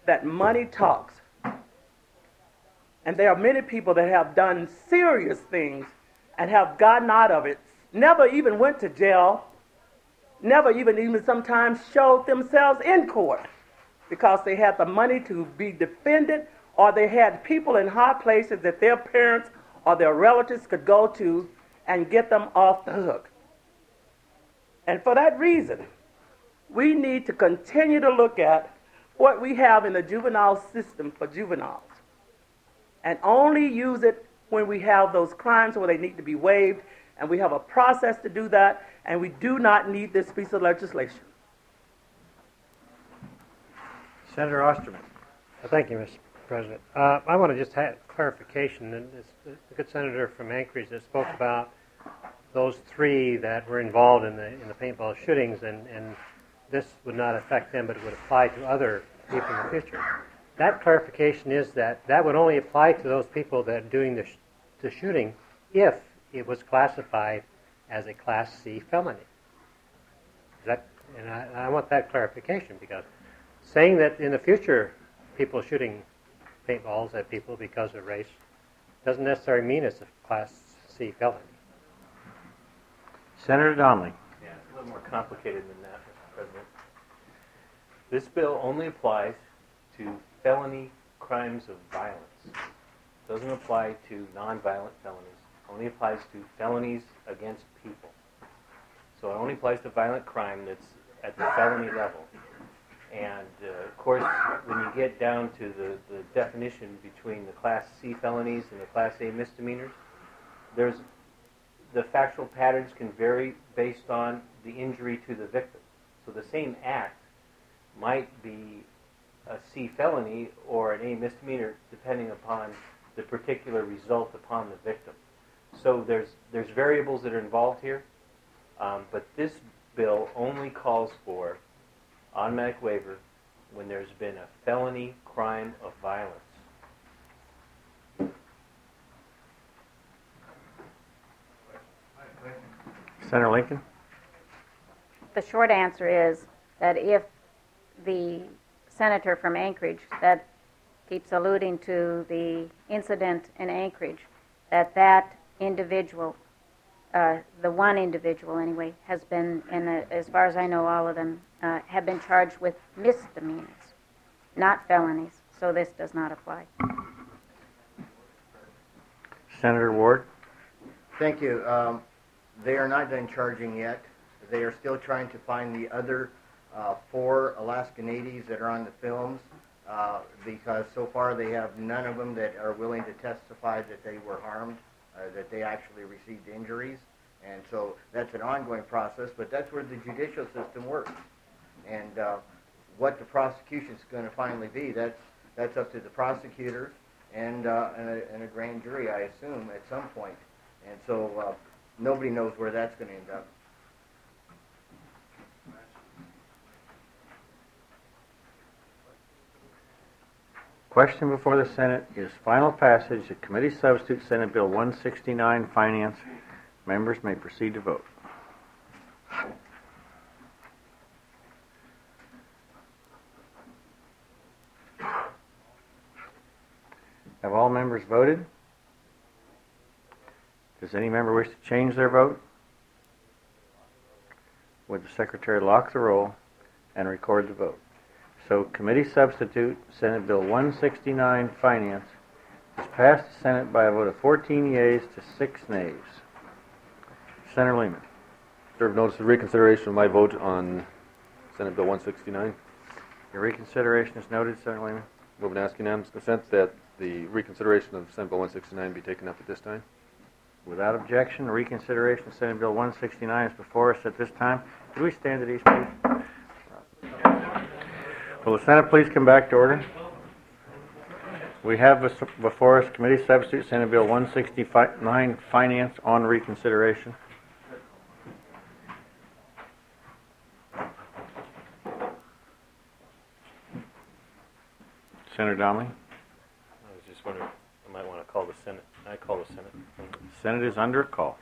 that money talks. And there are many people that have done serious things and have gotten out of it, never even went to jail, never even even sometimes showed themselves in court because they had the money to be defended, or they had people in high places that their parents or their relatives could go to and get them off the hook. And for that reason, we need to continue to look at what we have in the juvenile system for juveniles and only use it when we have those crimes where they need to be waived, and we have a process to do that, and we do not need this piece of legislation. Senator Osterman. Thank you, Mister President. Uh, I want to just have clarification. And this, the good senator from Anchorage that spoke about those three that were involved in the in the paintball shootings, and, and this would not affect them, but it would apply to other people in the future. That clarification is that that would only apply to those people that are doing the, sh- the shooting if it was classified as a Class C felony. Is that, and I, I want that clarification, because saying that in the future people shooting paintballs at people because of race doesn't necessarily mean it's a Class C felony. Senator Donnelly. Yeah, it's a little more complicated than that, Mister President. This bill only applies to felony crimes of violence. It doesn't apply to nonviolent felonies. It only applies to felonies against people. So it only applies to violent crime that's at the felony level. And, uh, of course, when you get down to the, the definition between the Class C felonies and the Class A misdemeanors, there's the factual patterns can vary based on the injury to the victim. So the same act might be a C felony or an A misdemeanor depending upon the particular result upon the victim. So there's there's variables that are involved here, um, but this bill only calls for automatic waiver when there's been a felony crime of violence. Senator Lincoln. The short answer is that if the senator from Anchorage that keeps alluding to the incident in Anchorage, that that individual, uh, the one individual anyway, has been, in a, as far as I know, all of them uh, have been charged with misdemeanors, not felonies. So this does not apply. Senator Ward. Thank you. Um, they are not done charging yet. They are still trying to find the other uh, four Alaska Natives that are on the films, uh, because so far they have none of them that are willing to testify that they were harmed, uh, that they actually received injuries. And so that's an ongoing process, but that's where the judicial system works. And uh, what the prosecution is going to finally be, that's, that's up to the prosecutors and, uh, and, a, and a grand jury, I assume, at some point. And so uh, nobody knows where that's going to end up. Question before the Senate is final passage of Committee Substitute Senate Bill one sixty-nine, Finance. Members may proceed to vote. Have all members voted? Does any member wish to change their vote? Would the Secretary lock the roll and record the vote? So Committee Substitute Senate Bill one sixty-nine, Finance, is passed the Senate by a vote of fourteen yeas to six nays. Senator Lehman. Serve notice of reconsideration of my vote on Senate Bill one sixty-nine. Your reconsideration is noted, Senator Lehman. Move and ask unanimous consent that the reconsideration of Senate Bill one sixty-nine be taken up at this time. Without objection, reconsideration of Senate Bill one sixty-nine is before us at this time. Could we stand at ease, please? Will the Senate please come back to order? We have before us Committee Substitute Senate Bill one sixty-nine, Finance, on reconsideration. Senator Donnelly. I was just wondering, I might want to call the Senate. I call the Senate. Senate is under call.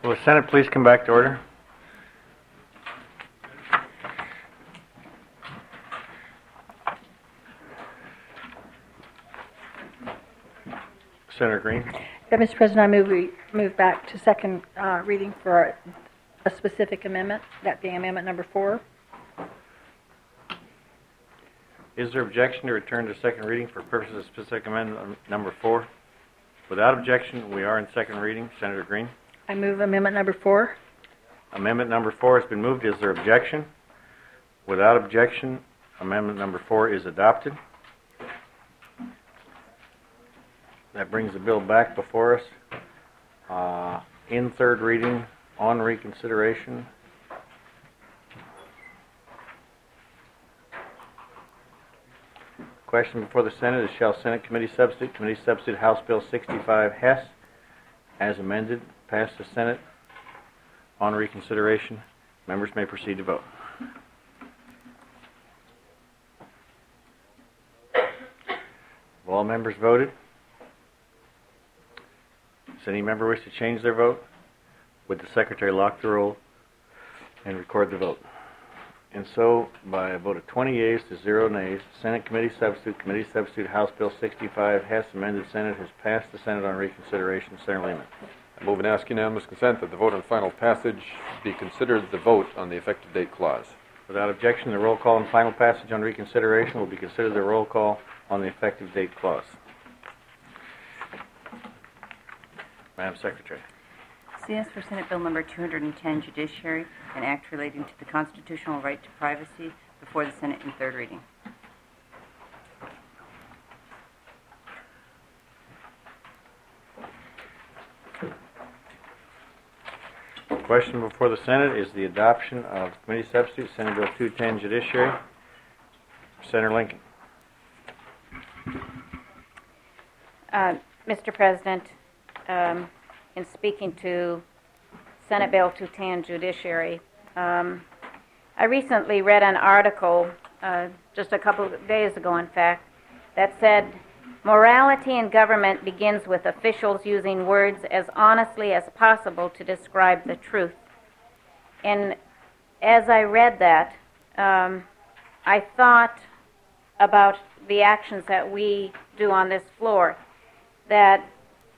Will the Senate please come back to order? Senator Green. Yeah, Mister President, I move we move back to second uh, reading for a specific amendment, that being amendment number four. Is there objection to return to second reading for purposes of specific amendment number four? Without objection, we are in second reading. Senator Green. I move amendment number four. Amendment number four has been moved. Is there objection? Without objection, amendment number four is adopted. That brings the bill back before us uh, in third reading on reconsideration. Question before the Senate is, shall Senate Committee Substitute, Committee Substitute House Bill sixty-five Hess, as amended, pass the Senate on reconsideration? Members may proceed to vote. Have all members voted? Does any member wish to change their vote? Would the Secretary lock the roll and record the vote? And so, by a vote of twenty yeas to zero nays, Senate Committee Substitute, Committee Substitute House Bill sixty-five, Hess amended Senate, has passed the Senate on reconsideration. Senator Lehman. I move and ask unanimous consent that the vote on final passage be considered the vote on the effective date clause. Without objection, the roll call on final passage on reconsideration will be considered the roll call on the effective date clause. Madam Secretary. C S for Senate Bill number two hundred ten, Judiciary, an act relating to the constitutional right to privacy, before the Senate in third reading. Question before the Senate is the adoption of Committee Substitute, Senate Bill two ten, Judiciary. Senator Lincoln. Uh, Mister President, um, in speaking to Senate Bill two ten, Judiciary, um, I recently read an article, uh, just a couple of days ago, in fact, that said, morality in government begins with officials using words as honestly as possible to describe the truth. And as I read that, um, I thought about the actions that we do on this floor, that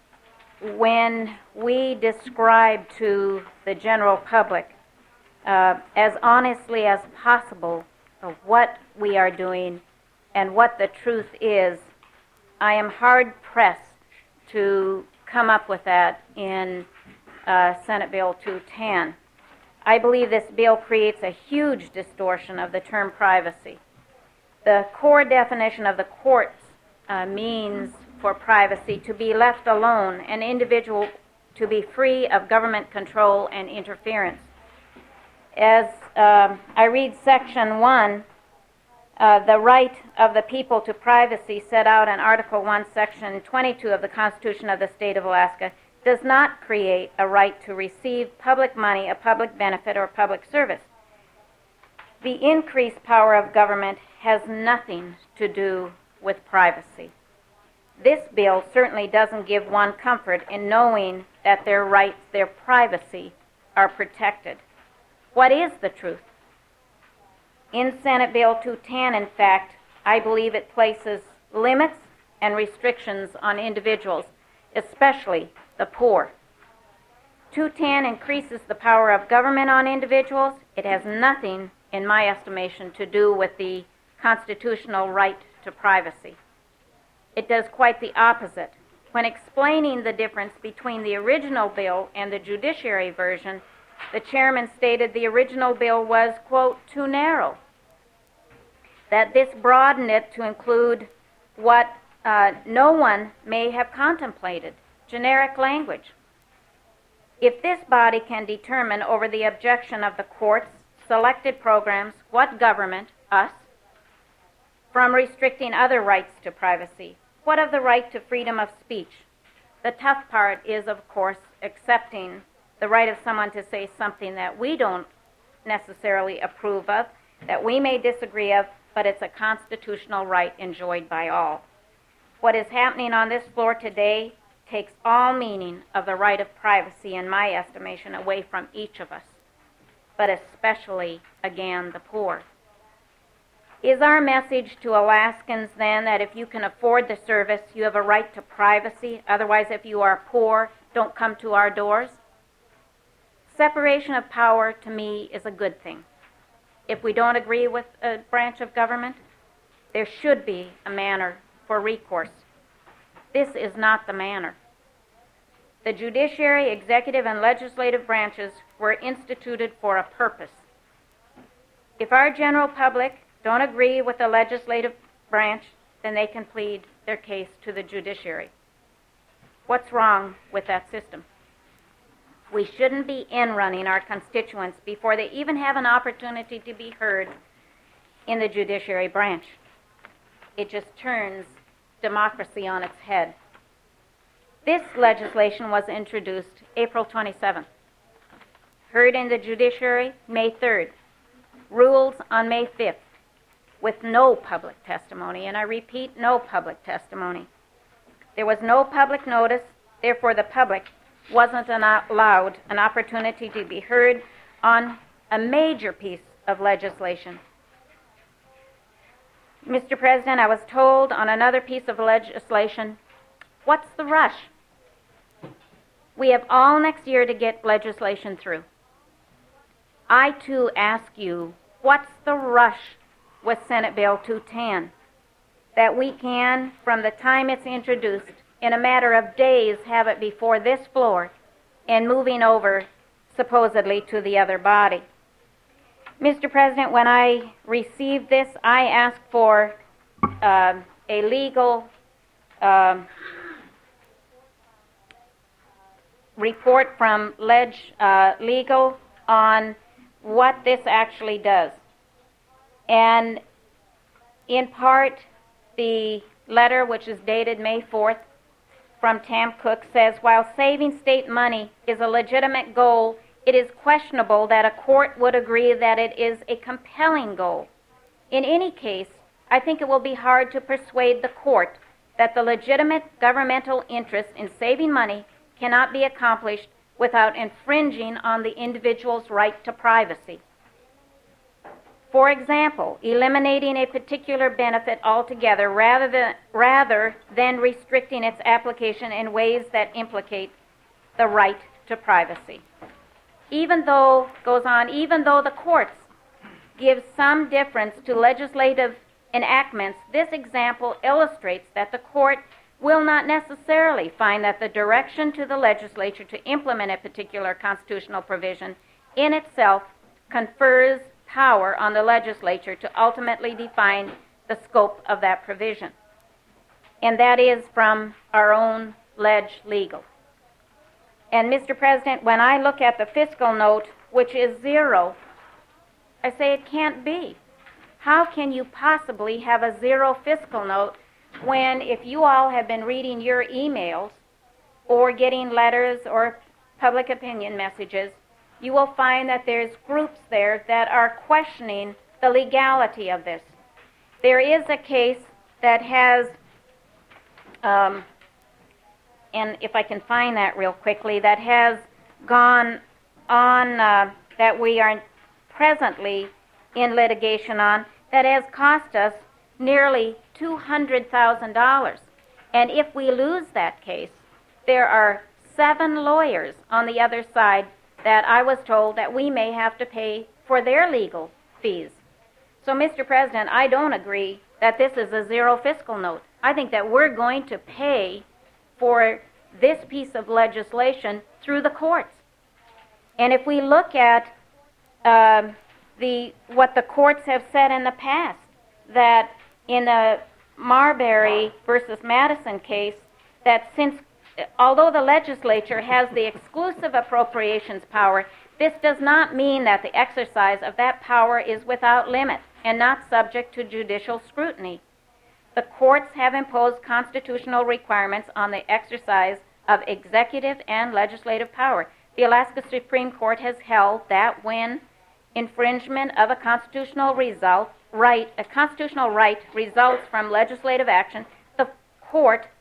when we describe to the general public uh, as honestly as possible of what we are doing and what the truth is, I am hard-pressed to come up with that in uh, Senate Bill two ten. I believe this bill creates a huge distortion of the term privacy. The core definition of the courts uh, means for privacy to be left alone, an individual to be free of government control and interference. As um, I read Section one, Uh, the right of the people to privacy set out in Article one, Section twenty-two of the Constitution of the State of Alaska does not create a right to receive public money, a public benefit, or public service. The increased power of government has nothing to do with privacy. This bill certainly doesn't give one comfort in knowing that their rights, their privacy, are protected. What is the truth? In Senate Bill two ten, in fact, I believe it places limits and restrictions on individuals, especially the poor. two ten increases the power of government on individuals. It has nothing, in my estimation, to do with the constitutional right to privacy. It does quite the opposite. When explaining the difference between the original bill and the judiciary version, the chairman stated the original bill was, quote, too narrow, that this broadened it to include what uh, no one may have contemplated, generic language. If this body can determine over the objection of the courts, selected programs, what government, us, from restricting other rights to privacy, what of the right to freedom of speech? The tough part is, of course, accepting the right of someone to say something that we don't necessarily approve of, that we may disagree of, but it's a constitutional right enjoyed by all. What is happening on this floor today takes all meaning of the right of privacy, in my estimation, away from each of us, but especially, again, the poor. Is our message to Alaskans then that if you can afford the service, you have a right to privacy? Otherwise, if you are poor, don't come to our doors? Separation of power, to me, is a good thing. If we don't agree with a branch of government, there should be a manner for recourse. This is not the manner. The judiciary, executive, and legislative branches were instituted for a purpose. If our general public don't agree with the legislative branch, then they can plead their case to the judiciary. What's wrong with that system? We shouldn't be in-running our constituents before they even have an opportunity to be heard in the judiciary branch. It just turns democracy on its head. This legislation was introduced April twenty-seventh. Heard in the judiciary May third. Rules on May fifth. With no public testimony, and I repeat, no public testimony. There was no public notice, therefore the public wasn't an allowed an opportunity to be heard on a major piece of legislation. Mister President, I was told on another piece of legislation, what's the rush? We have all next year to get legislation through. I too ask you, what's the rush with Senate Bill two ten, that we can, from the time it's introduced, in a matter of days, have it before this floor and moving over, supposedly, to the other body. Mister President, when I received this, I asked for um, a legal um, report from Leg uh, Legal on what this actually does. And in part, the letter, which is dated May fourth, from Tam Cook says, while saving state money is a legitimate goal, it is questionable that a court would agree that it is a compelling goal. In any case, I think it will be hard to persuade the court that the legitimate governmental interest in saving money cannot be accomplished without infringing on the individual's right to privacy. For example, eliminating a particular benefit altogether rather than, rather than restricting its application in ways that implicate the right to privacy. Even though, goes on, even though the courts give some deference to legislative enactments, this example illustrates that the court will not necessarily find that the direction to the legislature to implement a particular constitutional provision in itself confers power on the legislature to ultimately define the scope of that provision. And that is from our own Leg Legal. And Mister President, when I look at the fiscal note, which is zero, I say it can't be. How can you possibly have a zero fiscal note when, if you all have been reading your emails or getting letters or public opinion messages, you will find that there's groups there that are questioning the legality of this. There is a case that has, um, and if I can find that real quickly, that has gone on, uh, that we are presently in litigation on, that has cost us nearly two hundred thousand dollars. And if we lose that case, there are seven lawyers on the other side that I was told that we may have to pay for their legal fees. So, Mister President, I don't agree that this is a zero fiscal note. I think that we're going to pay for this piece of legislation through the courts. And if we look at um, the what the courts have said in the past, that in the Marbury versus Madison case, that since although the legislature has the exclusive appropriations power, this does not mean that the exercise of that power is without limit and not subject to judicial scrutiny. The courts have imposed constitutional requirements on the exercise of executive and legislative power. The Alaska Supreme Court has held that when infringement of a constitutional result, right, a constitutional right results from legislative action, the court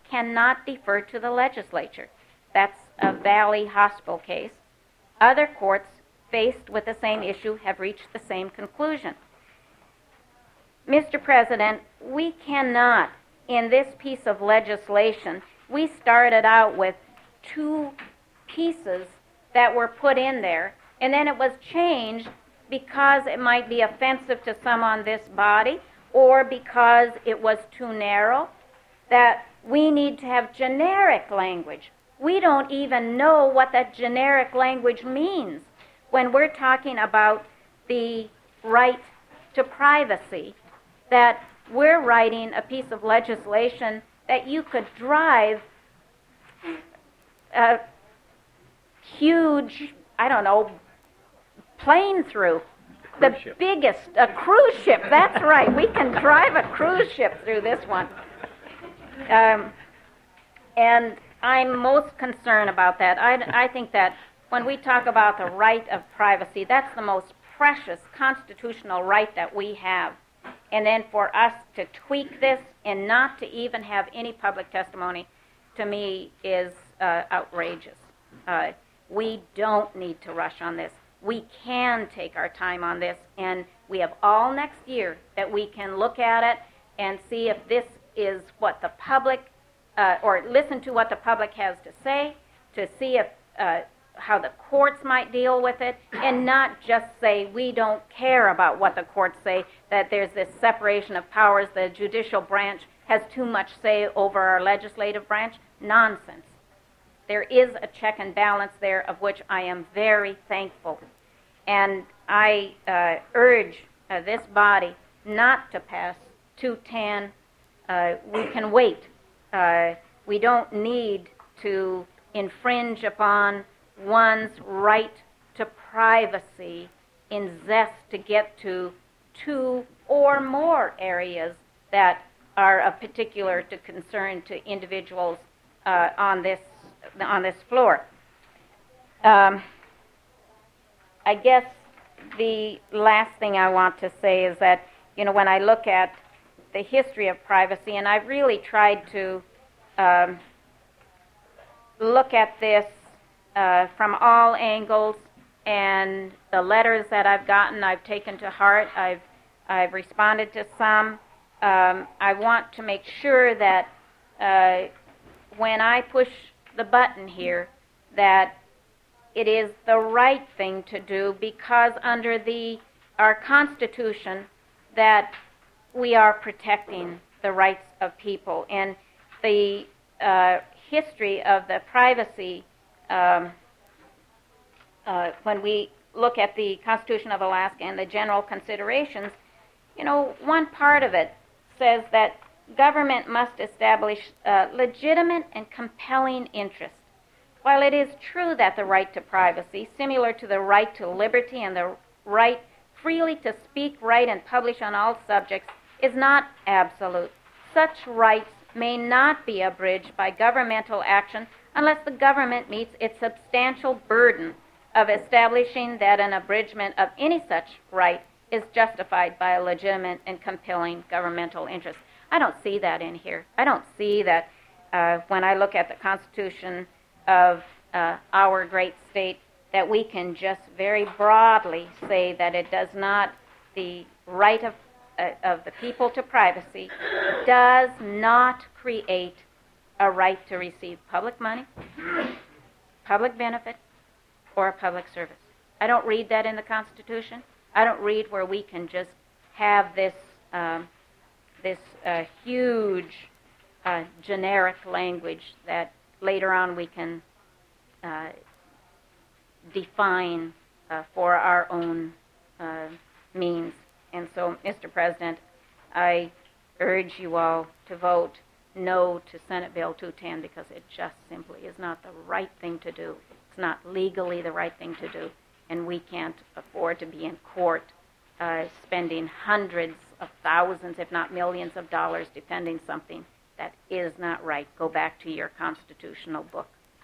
cannot defer to the legislature. That's a Valley Hospital case. Other courts faced with the same issue have reached the same conclusion. Mister President, we cannot, in this piece of legislation, we started out with two pieces that were put in there, and then it was changed because it might be offensive to some on this body or because it was too narrow, that we need to have generic language. We don't even know what that generic language means when we're talking about the right to privacy, that we're writing a piece of legislation that you could drive a huge, I don't know, plane through. The ship. biggest, a cruise ship, that's right. We can drive a cruise ship through this one. Um, and I'm most concerned about that. I, I think that when we talk about the right of privacy, that's the most precious constitutional right that we have. And then for us to tweak this and not to even have any public testimony, to me, is uh, outrageous. Uh, we don't need to rush on this. We can take our time on this, and we have all next year that we can look at it and see if this is what the public, uh, or listen to what the public has to say, to see if uh, how the courts might deal with it, and not just say we don't care about what the courts say, that there's this separation of powers, the judicial branch has too much say over our legislative branch. Nonsense. There is a check and balance there, of which I am very thankful. And I uh, urge uh, this body not to pass two ten. Uh, we can wait. Uh, we don't need to infringe upon one's right to privacy in zest to get to two or more areas that are of particular to concern to individuals uh, on this on this floor. Um, I guess the last thing I want to say is that, you know, when I look at the history of privacy, and I've really tried to um, look at this uh, from all angles, and the letters that I've gotten, I've taken to heart. I've I've responded to some. Um, I want to make sure that uh, when I push the button here, that it is the right thing to do, because under the our Constitution that we are protecting the rights of people. And the uh, history of the privacy, um, uh, when we look at the Constitution of Alaska and the general considerations, you know, one part of it says that government must establish uh, legitimate and compelling interest. While it is true that the right to privacy, similar to the right to liberty and the right freely to speak, write, and publish on all subjects, is not absolute, such rights may not be abridged by governmental action unless the government meets its substantial burden of establishing that an abridgment of any such right is justified by a legitimate and compelling governmental interest. I don't see that in here. I don't see that uh, when I look at the Constitution of uh, our great state, that we can just very broadly say that it does not, the right of, uh, of the people to privacy does not create a right to receive public money, public benefit, or a public service. I don't read that in the Constitution. I don't read where we can just have this um, this uh, huge uh, generic language that later on we can uh, define uh, for our own uh, means. And so, Mister President, I urge you all to vote no to Senate Bill two ten, because it just simply is not the right thing to do. It's not legally the right thing to do, and we can't afford to be in court uh, spending hundreds of thousands, if not millions of dollars defending something that is not right. Go back to your constitutional book.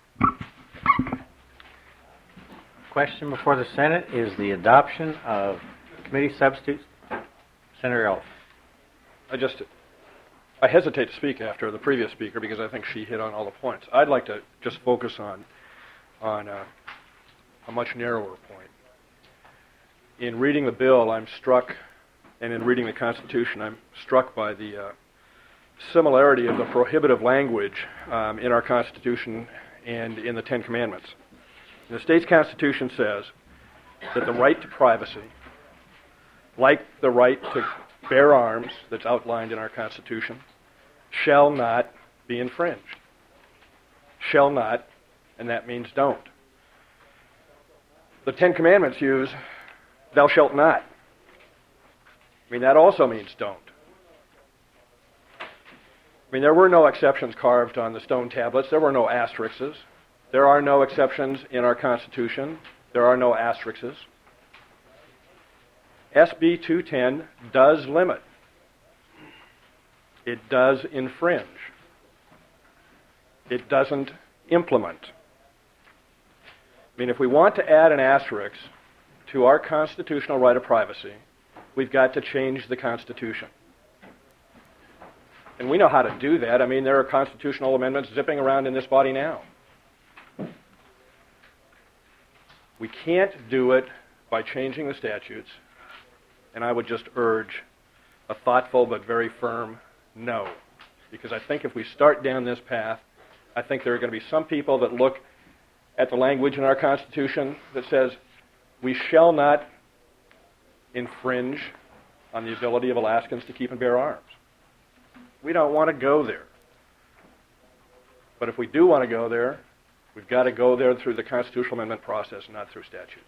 Question before the Senate is the adoption of committee substitutes. Senator Elf. I just I hesitate to speak after the previous speaker because I think she hit on all the points. I'd like to just focus on on uh, a much narrower point. In reading the bill, I'm struck, and in reading the Constitution, I'm struck by the uh, similarity of the prohibitive language um, in our Constitution and in the Ten Commandments. The state's Constitution says that the right to privacy, like the right to bear arms that's outlined in our Constitution, shall not be infringed. Shall not, and that means don't. The Ten Commandments use thou shalt not. I mean, that also means don't. I mean, there were no exceptions carved on the stone tablets. There were no asterisks. There are no exceptions in our Constitution. There are no asterisks. S B two ten does limit. It does infringe. It doesn't implement. I mean, if we want to add an asterisk to our constitutional right of privacy, we've got to change the Constitution. And we know how to do that. I mean, there are constitutional amendments zipping around in this body now. We can't do it by changing the statutes, and I would just urge a thoughtful but very firm no. Because I think if we start down this path, I think there are going to be some people that look at the language in our Constitution that says we shall not infringe on the ability of Alaskans to keep and bear arms. We don't want to go there. But if we do want to go there, we've got to go there through the constitutional amendment process, not through statutes.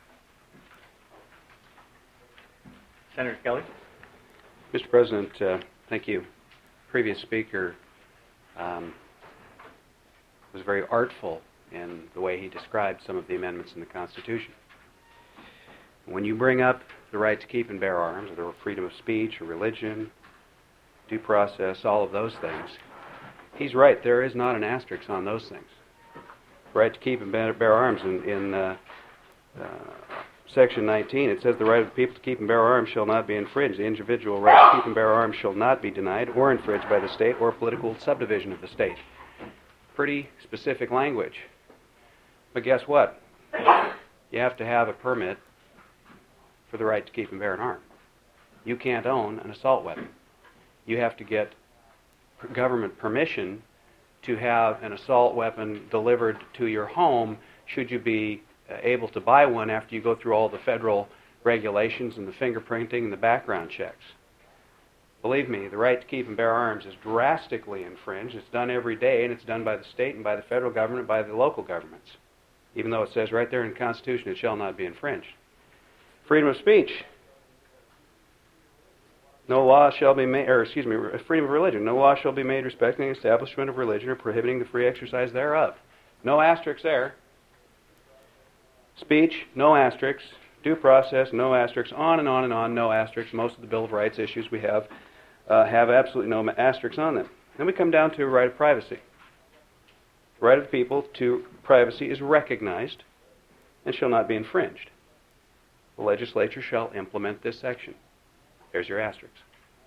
Senator Kelly. Mister President, uh, thank you. Previous speaker um, was very artful in the way he described some of the amendments in the Constitution. When you bring up the right to keep and bear arms, or the freedom of speech, or religion, due process, all of those things, he's right. There is not an asterisk on those things. The right to keep and bear, bear arms in, in uh, uh, Section nineteen, it says the right of the people to keep and bear arms shall not be infringed. The individual right to keep and bear arms shall not be denied or infringed by the state or political subdivision of the state. Pretty specific language. But guess what? You have to have a permit for the right to keep and bear an arm. You can't own an assault weapon. You have to get government permission to have an assault weapon delivered to your home should you be uh, able to buy one after you go through all the federal regulations and the fingerprinting and the background checks. Believe me, the right to keep and bear arms is drastically infringed. It's done every day, and it's done by the state and by the federal government, by the local governments. Even though it says right there in the Constitution it shall not be infringed. Freedom of speech. No law shall be made, or excuse me, freedom of religion. No law shall be made respecting the establishment of religion or prohibiting the free exercise thereof. No asterisks there. Speech, no asterisks. Due process, no asterisks. On and on and on, no asterisks. Most of the Bill of Rights issues we have uh, have absolutely no asterisks on them. Then we come down to right of privacy. The right of the people to privacy is recognized and shall not be infringed. The legislature shall implement this section. There's your asterisks.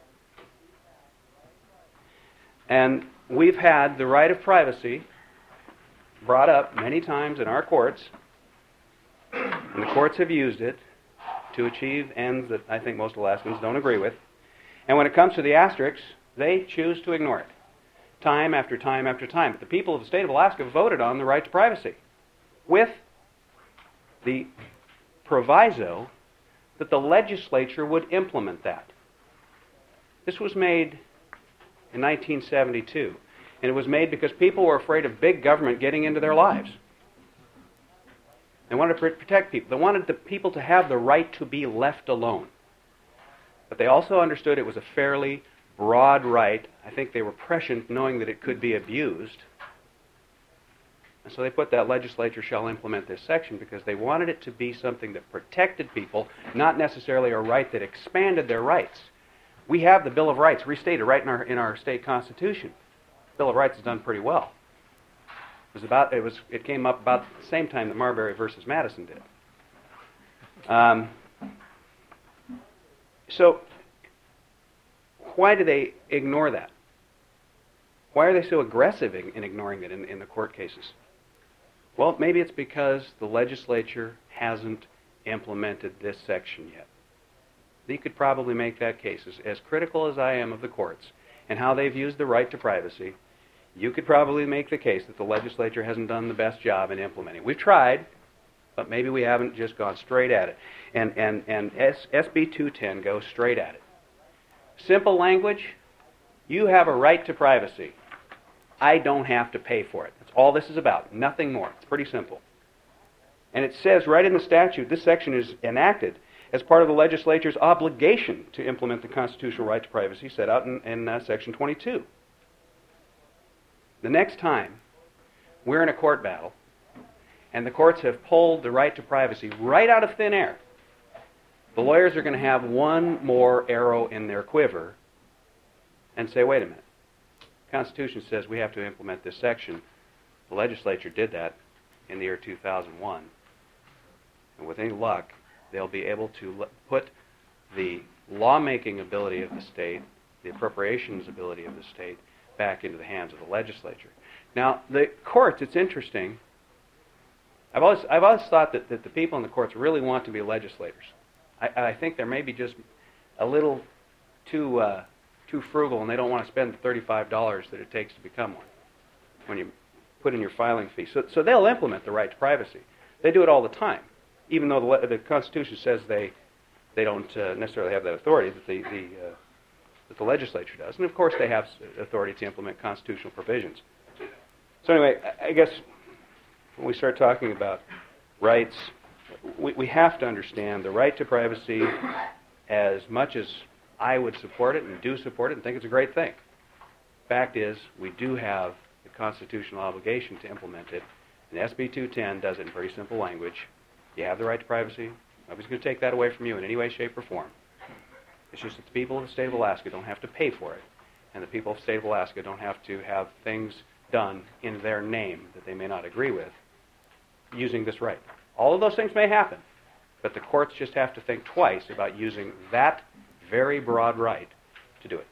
And we've had the right of privacy brought up many times in our courts, and the courts have used it to achieve ends that I think most Alaskans don't agree with. And when it comes to the asterisks, they choose to ignore it. Time after time after time. But the people of the state of Alaska voted on the right to privacy with the proviso that the legislature would implement that. This was made in nineteen seventy-two, and it was made because people were afraid of big government getting into their lives. They wanted to protect people. They wanted the people to have the right to be left alone. But they also understood it was a fairly broad right. I think they were prescient knowing that it could be abused. And so they put that legislature shall implement this section because they wanted it to be something that protected people, not necessarily a right that expanded their rights. We have the Bill of Rights restated right in our in our state constitution. The Bill of Rights is done pretty well. It was about it was it came up about the same time that Marbury versus Madison did. Um, so why do they ignore that? Why are they so aggressive in, in ignoring it in, in the court cases? Well, maybe it's because the legislature hasn't implemented this section yet. You could probably make that case. As, as critical as I am of the courts and how they've used the right to privacy, you could probably make the case that the legislature hasn't done the best job in implementing. We've tried, but maybe we haven't just gone straight at it. And, and, and S, SB two ten goes straight at it. Simple language, you have a right to privacy. I don't have to pay for it. That's all this is about, nothing more. It's pretty simple. And it says right in the statute, this section is enacted as part of the legislature's obligation to implement the constitutional right to privacy set out in, in uh, Section twenty-two. The next time we're in a court battle and the courts have pulled the right to privacy right out of thin air, the lawyers are going to have one more arrow in their quiver and say, wait a minute, the Constitution says we have to implement this section. The legislature did that in the year two thousand one. And with any luck, they'll be able to put the lawmaking ability of the state, the appropriations ability of the state, back into the hands of the legislature. Now, the courts, it's interesting. I've always, I've always thought that, that the people in the courts really want to be legislators. I, I think they're maybe just a little too uh, too frugal, and they don't want to spend the thirty-five dollars that it takes to become one when you put in your filing fee. So, so they'll implement the right to privacy. They do it all the time, even though the, le- the Constitution says they they don't uh, necessarily have that authority that the, the uh, that the legislature does. And of course, they have authority to implement constitutional provisions. So anyway, I, I guess when we start talking about rights, we, we have to understand the right to privacy. As much as I would support it and do support it and think it's a great thing, fact is we do have the constitutional obligation to implement it. And S B two ten does it in pretty simple language. You have the right to privacy. Nobody's going to take that away from you in any way, shape, or form. It's just that the people of the state of Alaska don't have to pay for it. And the people of the state of Alaska don't have to have things done in their name that they may not agree with using this right. All of those things may happen, but the courts just have to think twice about using that very broad right to do it.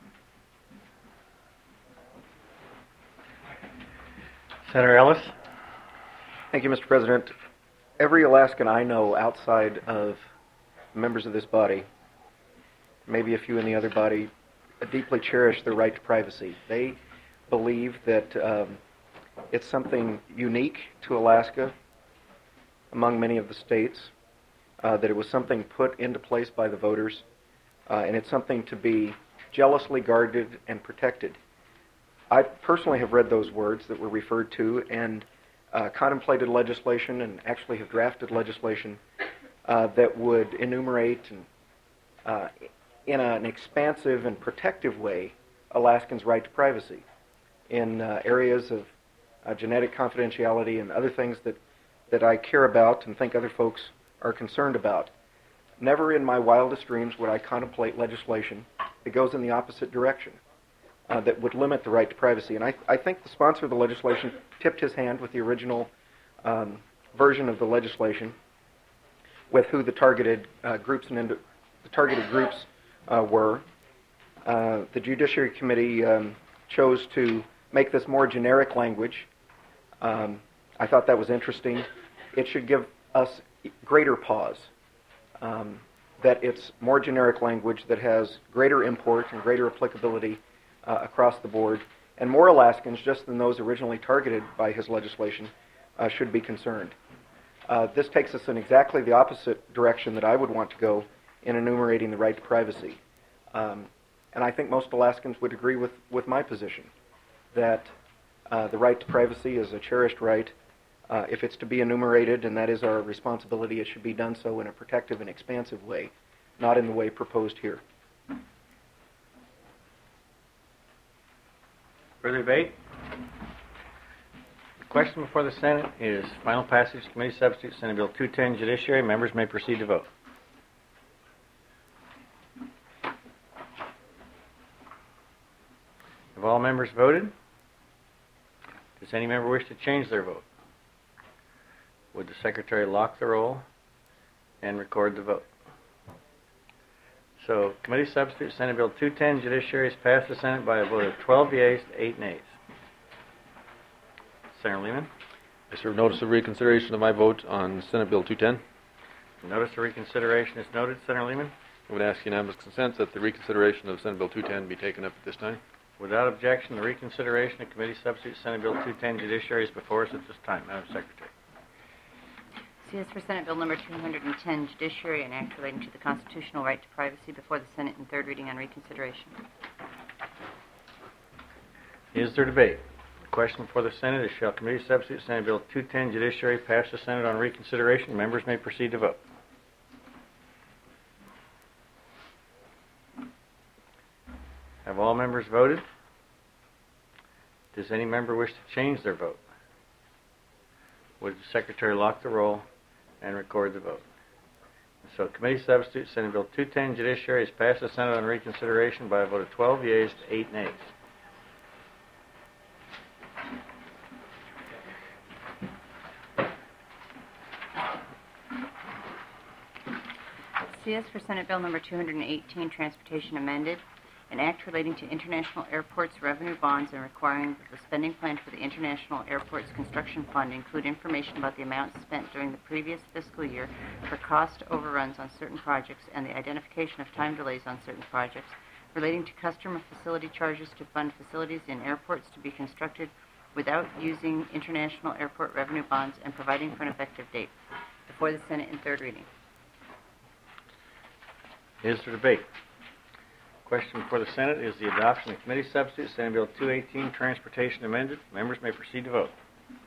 Senator Ellis? Thank you, Mister President. Every Alaskan I know outside of members of this body, maybe a few in the other body, deeply cherish their right to privacy. They believe that um, it's something unique to Alaska among many of the states, uh, that it was something put into place by the voters, uh, and it's something to be jealously guarded and protected. I personally have read those words that were referred to and uh, contemplated legislation and actually have drafted legislation uh, that would enumerate and uh, in a, an expansive and protective way Alaskans' right to privacy in uh, areas of uh, genetic confidentiality and other things that, that I care about and think other folks are concerned about. Never in my wildest dreams would I contemplate legislation that goes in the opposite direction, uh, that would limit the right to privacy. And I, I think the sponsor of the legislation tipped his hand with the original um, version of the legislation with who the targeted uh, groups and ind- the targeted groups uh, were. Uh, the Judiciary Committee um, chose to make this more generic language. Um, I thought that was interesting. It should give us greater pause. Um, that it's more generic language that has greater import and greater applicability uh, across the board, and more Alaskans, just than those originally targeted by his legislation, uh, should be concerned. Uh, this takes us in exactly the opposite direction that I would want to go in enumerating the right to privacy. Um, and I think most Alaskans would agree with, with my position, that uh, the right to privacy is a cherished right. Uh, if it's to be enumerated, and that is our responsibility, it should be done so in a protective and expansive way, not in the way proposed here. Further debate? The question before the Senate is final passage, committee substitute, Senate Bill two ten, Judiciary. Members may proceed to vote. Have all members voted? Does any member wish to change their vote? Would the Secretary lock the roll and record the vote? So, committee substitute, Senate Bill two ten, Judiciary, is passed the Senate by a vote of twelve yeas to eight nays. Senator Lehman. I serve notice of reconsideration of my vote on Senate Bill two ten. Notice of reconsideration is noted. Senator Lehman. I would ask unanimous consent that the reconsideration of Senate Bill two ten be taken up at this time. Without objection, the reconsideration of committee substitute Senate Bill two ten, Judiciary, is before us at this time. Madam Secretary. C S for Senate Bill number two hundred ten, Judiciary, an act relating to the constitutional right to privacy, before the Senate in third reading on reconsideration. Is there debate? The question before the Senate is, shall committee substitute Senate Bill two ten, Judiciary, pass the Senate on reconsideration? Members may proceed to vote. Have all members voted? Does any member wish to change their vote? Would the Secretary lock the roll and record the vote? So, committee substitute Senate Bill two ten, Judiciary, is passed the Senate on reconsideration by a vote of twelve yeas to eight nays. C S for Senate Bill number two hundred eighteen, Transportation Amended, an act relating to international airports revenue bonds and requiring that the spending plan for the International Airports Construction Fund include information about the amounts spent during the previous fiscal year for cost overruns on certain projects and the identification of time delays on certain projects, relating to customer facility charges to fund facilities in airports to be constructed without using international airport revenue bonds, and providing for an effective date. Before the Senate in third reading. Is there debate? Question before the Senate is the adoption of committee substitute Senate Bill two eighteen, Transportation Amended. Members may proceed to vote.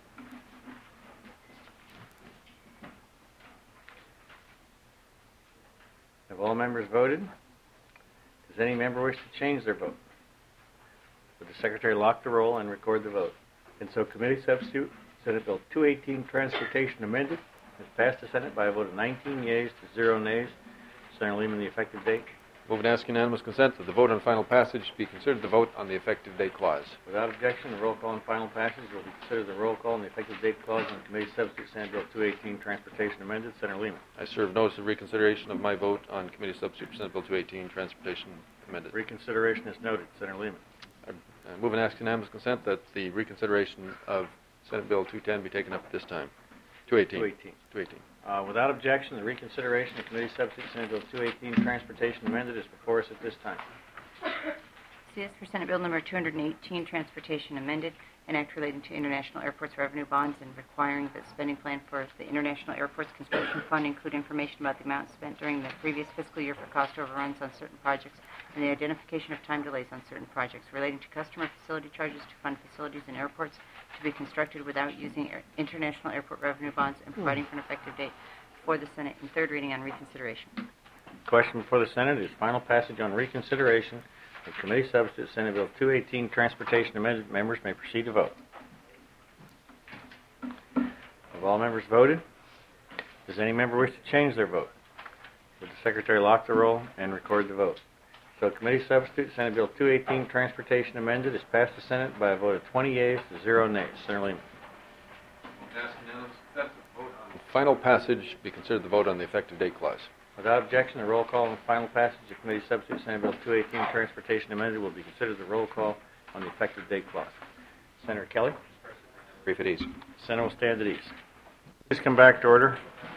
Have all members voted? Does any member wish to change their vote? Would the Secretary lock the roll and record the vote? And so committee substitute Senate Bill two eighteen, Transportation Amended, has passed the Senate by a vote of nineteen yeas to zero nays. Senator Lehman, the effective date. Move and ask unanimous consent that the vote on final passage be considered the vote on the effective date clause. Without objection, the roll call on final passage will be considered the roll call on the effective date clause on committee substitute Senate Bill two eighteen, Transportation Amended. Senator Lehman. I serve notice of reconsideration of my vote on committee substitute Senate Bill two eighteen, Transportation Amended. Reconsideration is noted. Senator Lehman. I move and ask unanimous consent that the reconsideration of Senate Bill two ten be taken up at this time. two eighteen. two eighteen. two eighteen. Uh, without objection, the reconsideration of committee substitute Senate Bill two eighteen, Transportation Amended, is before us at this time. C S for Senate Bill number two hundred eighteen, Transportation Amended, an act relating to international airports revenue bonds and requiring that spending plan for the International Airports Construction Fund include information about the amount spent during the previous fiscal year for cost overruns on certain projects and the identification of time delays on certain projects, relating to customer facility charges to fund facilities in airports to be constructed without using air international airport revenue bonds, and providing for an effective date before the Senate in third reading on reconsideration. Question before the Senate is final passage on reconsideration of committee substitute Senate Bill two eighteen, Transportation Amended. Members may proceed to vote. Have all members voted? Does any member wish to change their vote? Would the Secretary lock the roll and record the vote? So committee substitute Senate Bill two eighteen, Transportation Amended, is passed the Senate by a vote of twenty yeas to zero nays. Senator Lehman. Final passage be considered the vote on the effective date clause. Without objection, the roll call on the final passage of committee substitute Senate Bill two eighteen, Transportation Amended, will be considered the roll call on the effective date clause. Senator Kelly. Brief at ease. Senate will stand at ease. Please come back to order.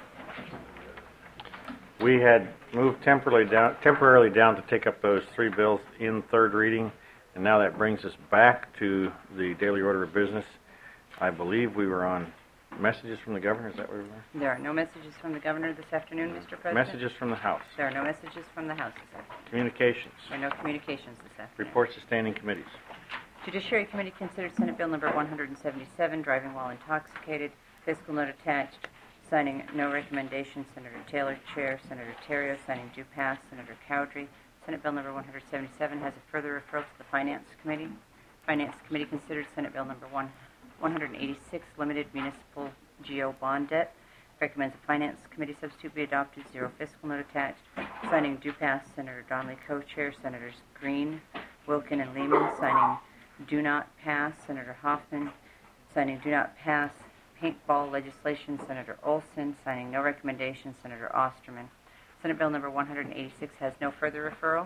We had moved temporarily down, temporarily down to take up those three bills in third reading, and now that brings us back to the daily order of business. I believe we were on messages from the governor. Is that where we were? There are no messages from the governor this afternoon, Mister President. Messages from the House. There are no messages from the House this afternoon. Communications. There are no communications this afternoon. Reports to standing committees. Judiciary Committee considered Senate Bill number one hundred seventy-seven, driving while intoxicated. Fiscal note attached. Signing no recommendation, Senator Taylor, Chair. Senator Terrio signing due pass, Senator Cowdery. Senate Bill number one hundred seventy-seven has a further referral to the Finance Committee. Finance Committee considered Senate Bill number one hundred eighty-six, limited municipal G O bond debt. Recommends the Finance Committee substitute be adopted, zero fiscal note attached. Signing due pass, Senator Donnelly, co-chair. Senators Green, Wilkin, and Lehman signing do not pass. Senator Hoffman signing do not pass. Paintball legislation, Senator Olson. Signing no recommendation, Senator Osterman. Senate Bill number one hundred eighty-six has no further referral.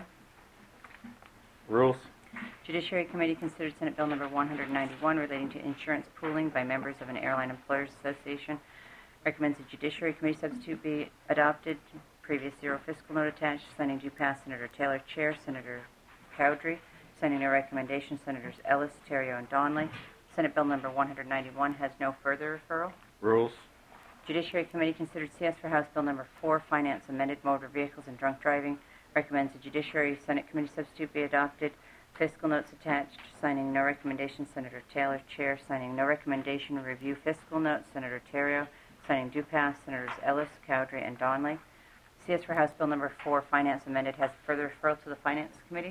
Rules. Judiciary Committee considered Senate Bill number one hundred ninety-one relating to insurance pooling by members of an Airline Employers Association. Recommends the Judiciary Committee substitute be adopted. Previous zero fiscal note attached. Signing due pass. Senator Taylor, Chair. Senator Cowdery. Signing no recommendation. Senators Ellis, Terrio, and Donnelly. Senate Bill number one hundred ninety-one has no further referral. Rules. Judiciary Committee considered C S for House Bill number four, Finance Amended Motor Vehicles and Drunk Driving. Recommends the Judiciary Senate Committee substitute be adopted. Fiscal notes attached. Signing no recommendation. Senator Taylor, Chair. Signing no recommendation. Review fiscal notes. Senator Terrio. Signing due pass. Senators Ellis, Cowdery, and Donnelly. C S for House Bill number four, Finance Amended, has further referral to the Finance Committee.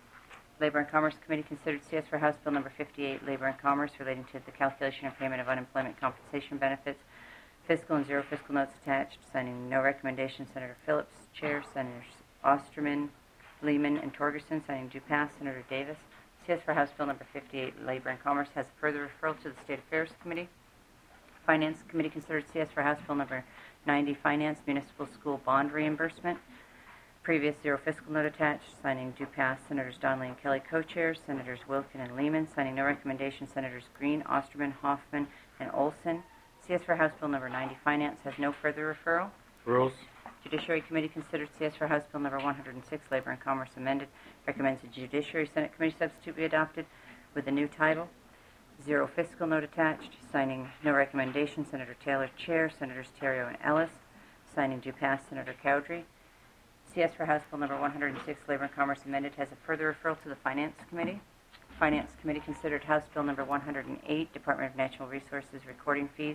Labor and Commerce Committee considered C S for House Bill number fifty-eight, Labor and Commerce, relating to the calculation and payment of unemployment compensation benefits. Fiscal and zero fiscal notes attached. Signing no recommendation. Senator Phillips, Chair. Senators Osterman, Lehman, and Torgerson. Signing due pass. Senator Davis. C S for House Bill number fifty-eight, Labor and Commerce, has further referral to the State Affairs Committee. Finance Committee considered C S for House Bill number ninety, Finance Municipal School Bond Reimbursement. Previous zero fiscal note attached. Signing due pass. Senators Donnelly and Kelly, co-chairs. Senators Wilkin and Lehman. Signing no recommendation. Senators Green, Osterman, Hoffman, and Olson. C S for House Bill number ninety, Finance, has no further referral. Rules. Judiciary Committee considered C S for House Bill number one hundred six, Labor and Commerce Amended. Recommends the Judiciary Senate Committee substitute be adopted with a new title. Zero fiscal note attached. Signing no recommendation. Senator Taylor, Chair. Senators Terrio and Ellis. Signing due pass. Senator Cowdery. C S for House Bill number one hundred six, Labor and Commerce Amended, has a further referral to the Finance Committee. Finance Committee considered House Bill number one hundred eight, Department of Natural Resources recording fees.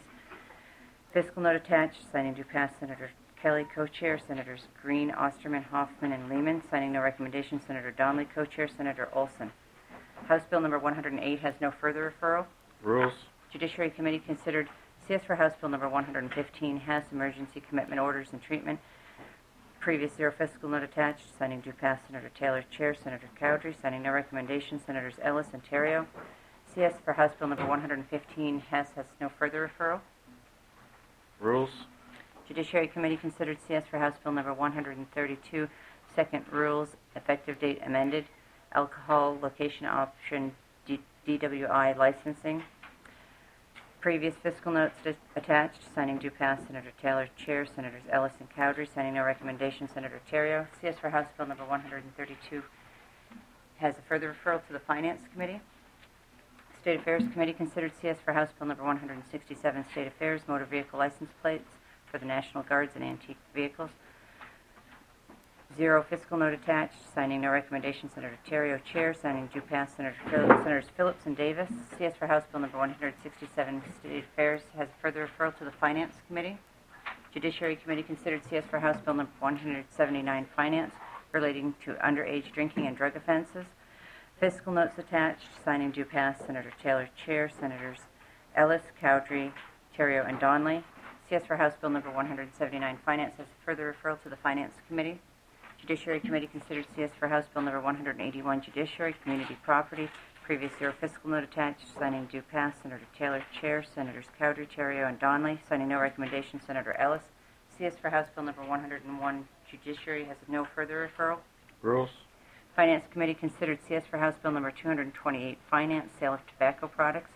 Fiscal note attached. Signing due pass. Senator Kelly, co-chair. Senators Green, Osterman, Hoffman, and Lehman. Signing no recommendation. Senator Donnelly, co-chair. Senator Olson. House Bill number one hundred eight has no further referral. Rules. Judiciary Committee considered C S for House Bill number one hundred fifteen, House Emergency Commitment Orders and Treatment. Previous zero fiscal note attached. Signing due pass. Senator Taylor, Chair. Senator Cowdery. Signing no recommendation. Senators Ellis and Terrio. C S for House Bill number one hundred fifteen has, has no further referral. Rules. Judiciary Committee considered C S for House Bill number one hundred thirty-two, Second Rules, Effective Date Amended, Alcohol Location Option D- DWI Licensing. Previous fiscal notes attached. Signing due pass. Senator Taylor, Chair. Senators Ellis and Cowdery. Signing no recommendation. Senator Terrio. C S for House Bill number one hundred thirty-two has a further referral to the Finance Committee. State Affairs Committee considered C S for House Bill number one hundred sixty-seven, State Affairs, Motor Vehicle License Plates for the National Guards and Antique Vehicles. Zero fiscal note attached. Signing no recommendation. Senator Terrio, Chair. Signing due pass. Senator Phillips, Senators Phillips and Davis. C S for House Bill number one hundred sixty-seven, State Affairs, has further referral to the Finance Committee. Judiciary Committee considered C S for House Bill number one hundred seventy-nine, Finance, relating to underage drinking and drug offenses. Fiscal notes attached. Signing due pass. Senator Taylor, Chair. Senators Ellis, Cowdery, Terrio, and Donnelly. C S for House Bill number one hundred seventy-nine, Finance, has further referral to the Finance Committee. Judiciary Committee considered C S for House Bill number one hundred eighty-one, Judiciary, Community Property. Previous zero fiscal note attached. Signing due pass. Senator Taylor, Chair. Senators Cowdery, Terrio, and Donnelly. Signing no recommendation. Senator Ellis. C S for House Bill number one hundred one, Judiciary, has no further referral. Rules. Finance Committee considered C S for House Bill number two hundred twenty-eight, Finance, Sale of Tobacco Products.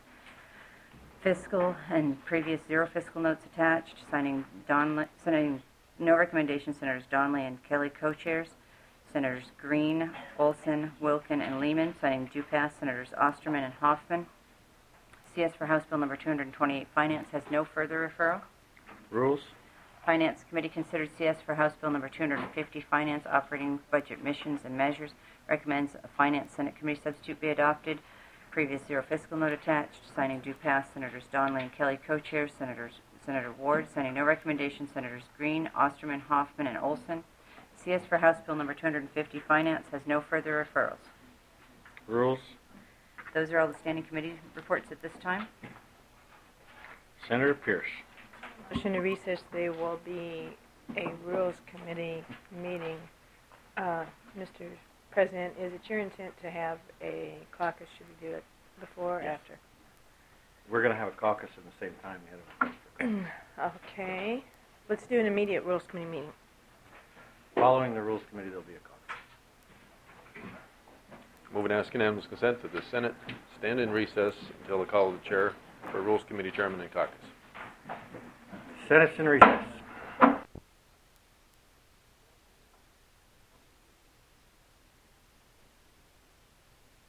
Fiscal and previous zero fiscal notes attached. Signing Donnelly, signing no recommendation. Senators Donnelly and Kelly, co-chairs. Senators Green, Olson, Wilkin, and Lehman. Signing due pass. Senators Osterman and Hoffman. C S for House Bill number two hundred twenty-eight, Finance, has no further referral. Rules. Finance Committee considered C S for House Bill number two hundred fifty, Finance, Operating Budget Missions and Measures. Recommends a Finance Senate Committee substitute be adopted. Previous zero fiscal note attached. Signing due pass. Senators Donnelly and Kelly, co-chairs. Senators Senator Ward. Signing no recommendation. Senators Green, Osterman, Hoffman, and Olson. C S for House Bill number two hundred fifty, Finance, has no further referrals. Rules. Those are all the standing committee reports at this time. Senator Pierce. Motion to recess. There will be a Rules Committee meeting. Uh, Mister President, is it your intent to have a caucus? Should we do it before or Yes. after? We're going to have a caucus at the same time. We had a Okay. Let's do an immediate Rules Committee meeting. Following the Rules Committee, there'll be a caucus. Move and ask unanimous consent that the Senate stand in recess until the call of the chair for Rules Committee Chairman and caucus. Senate's in recess.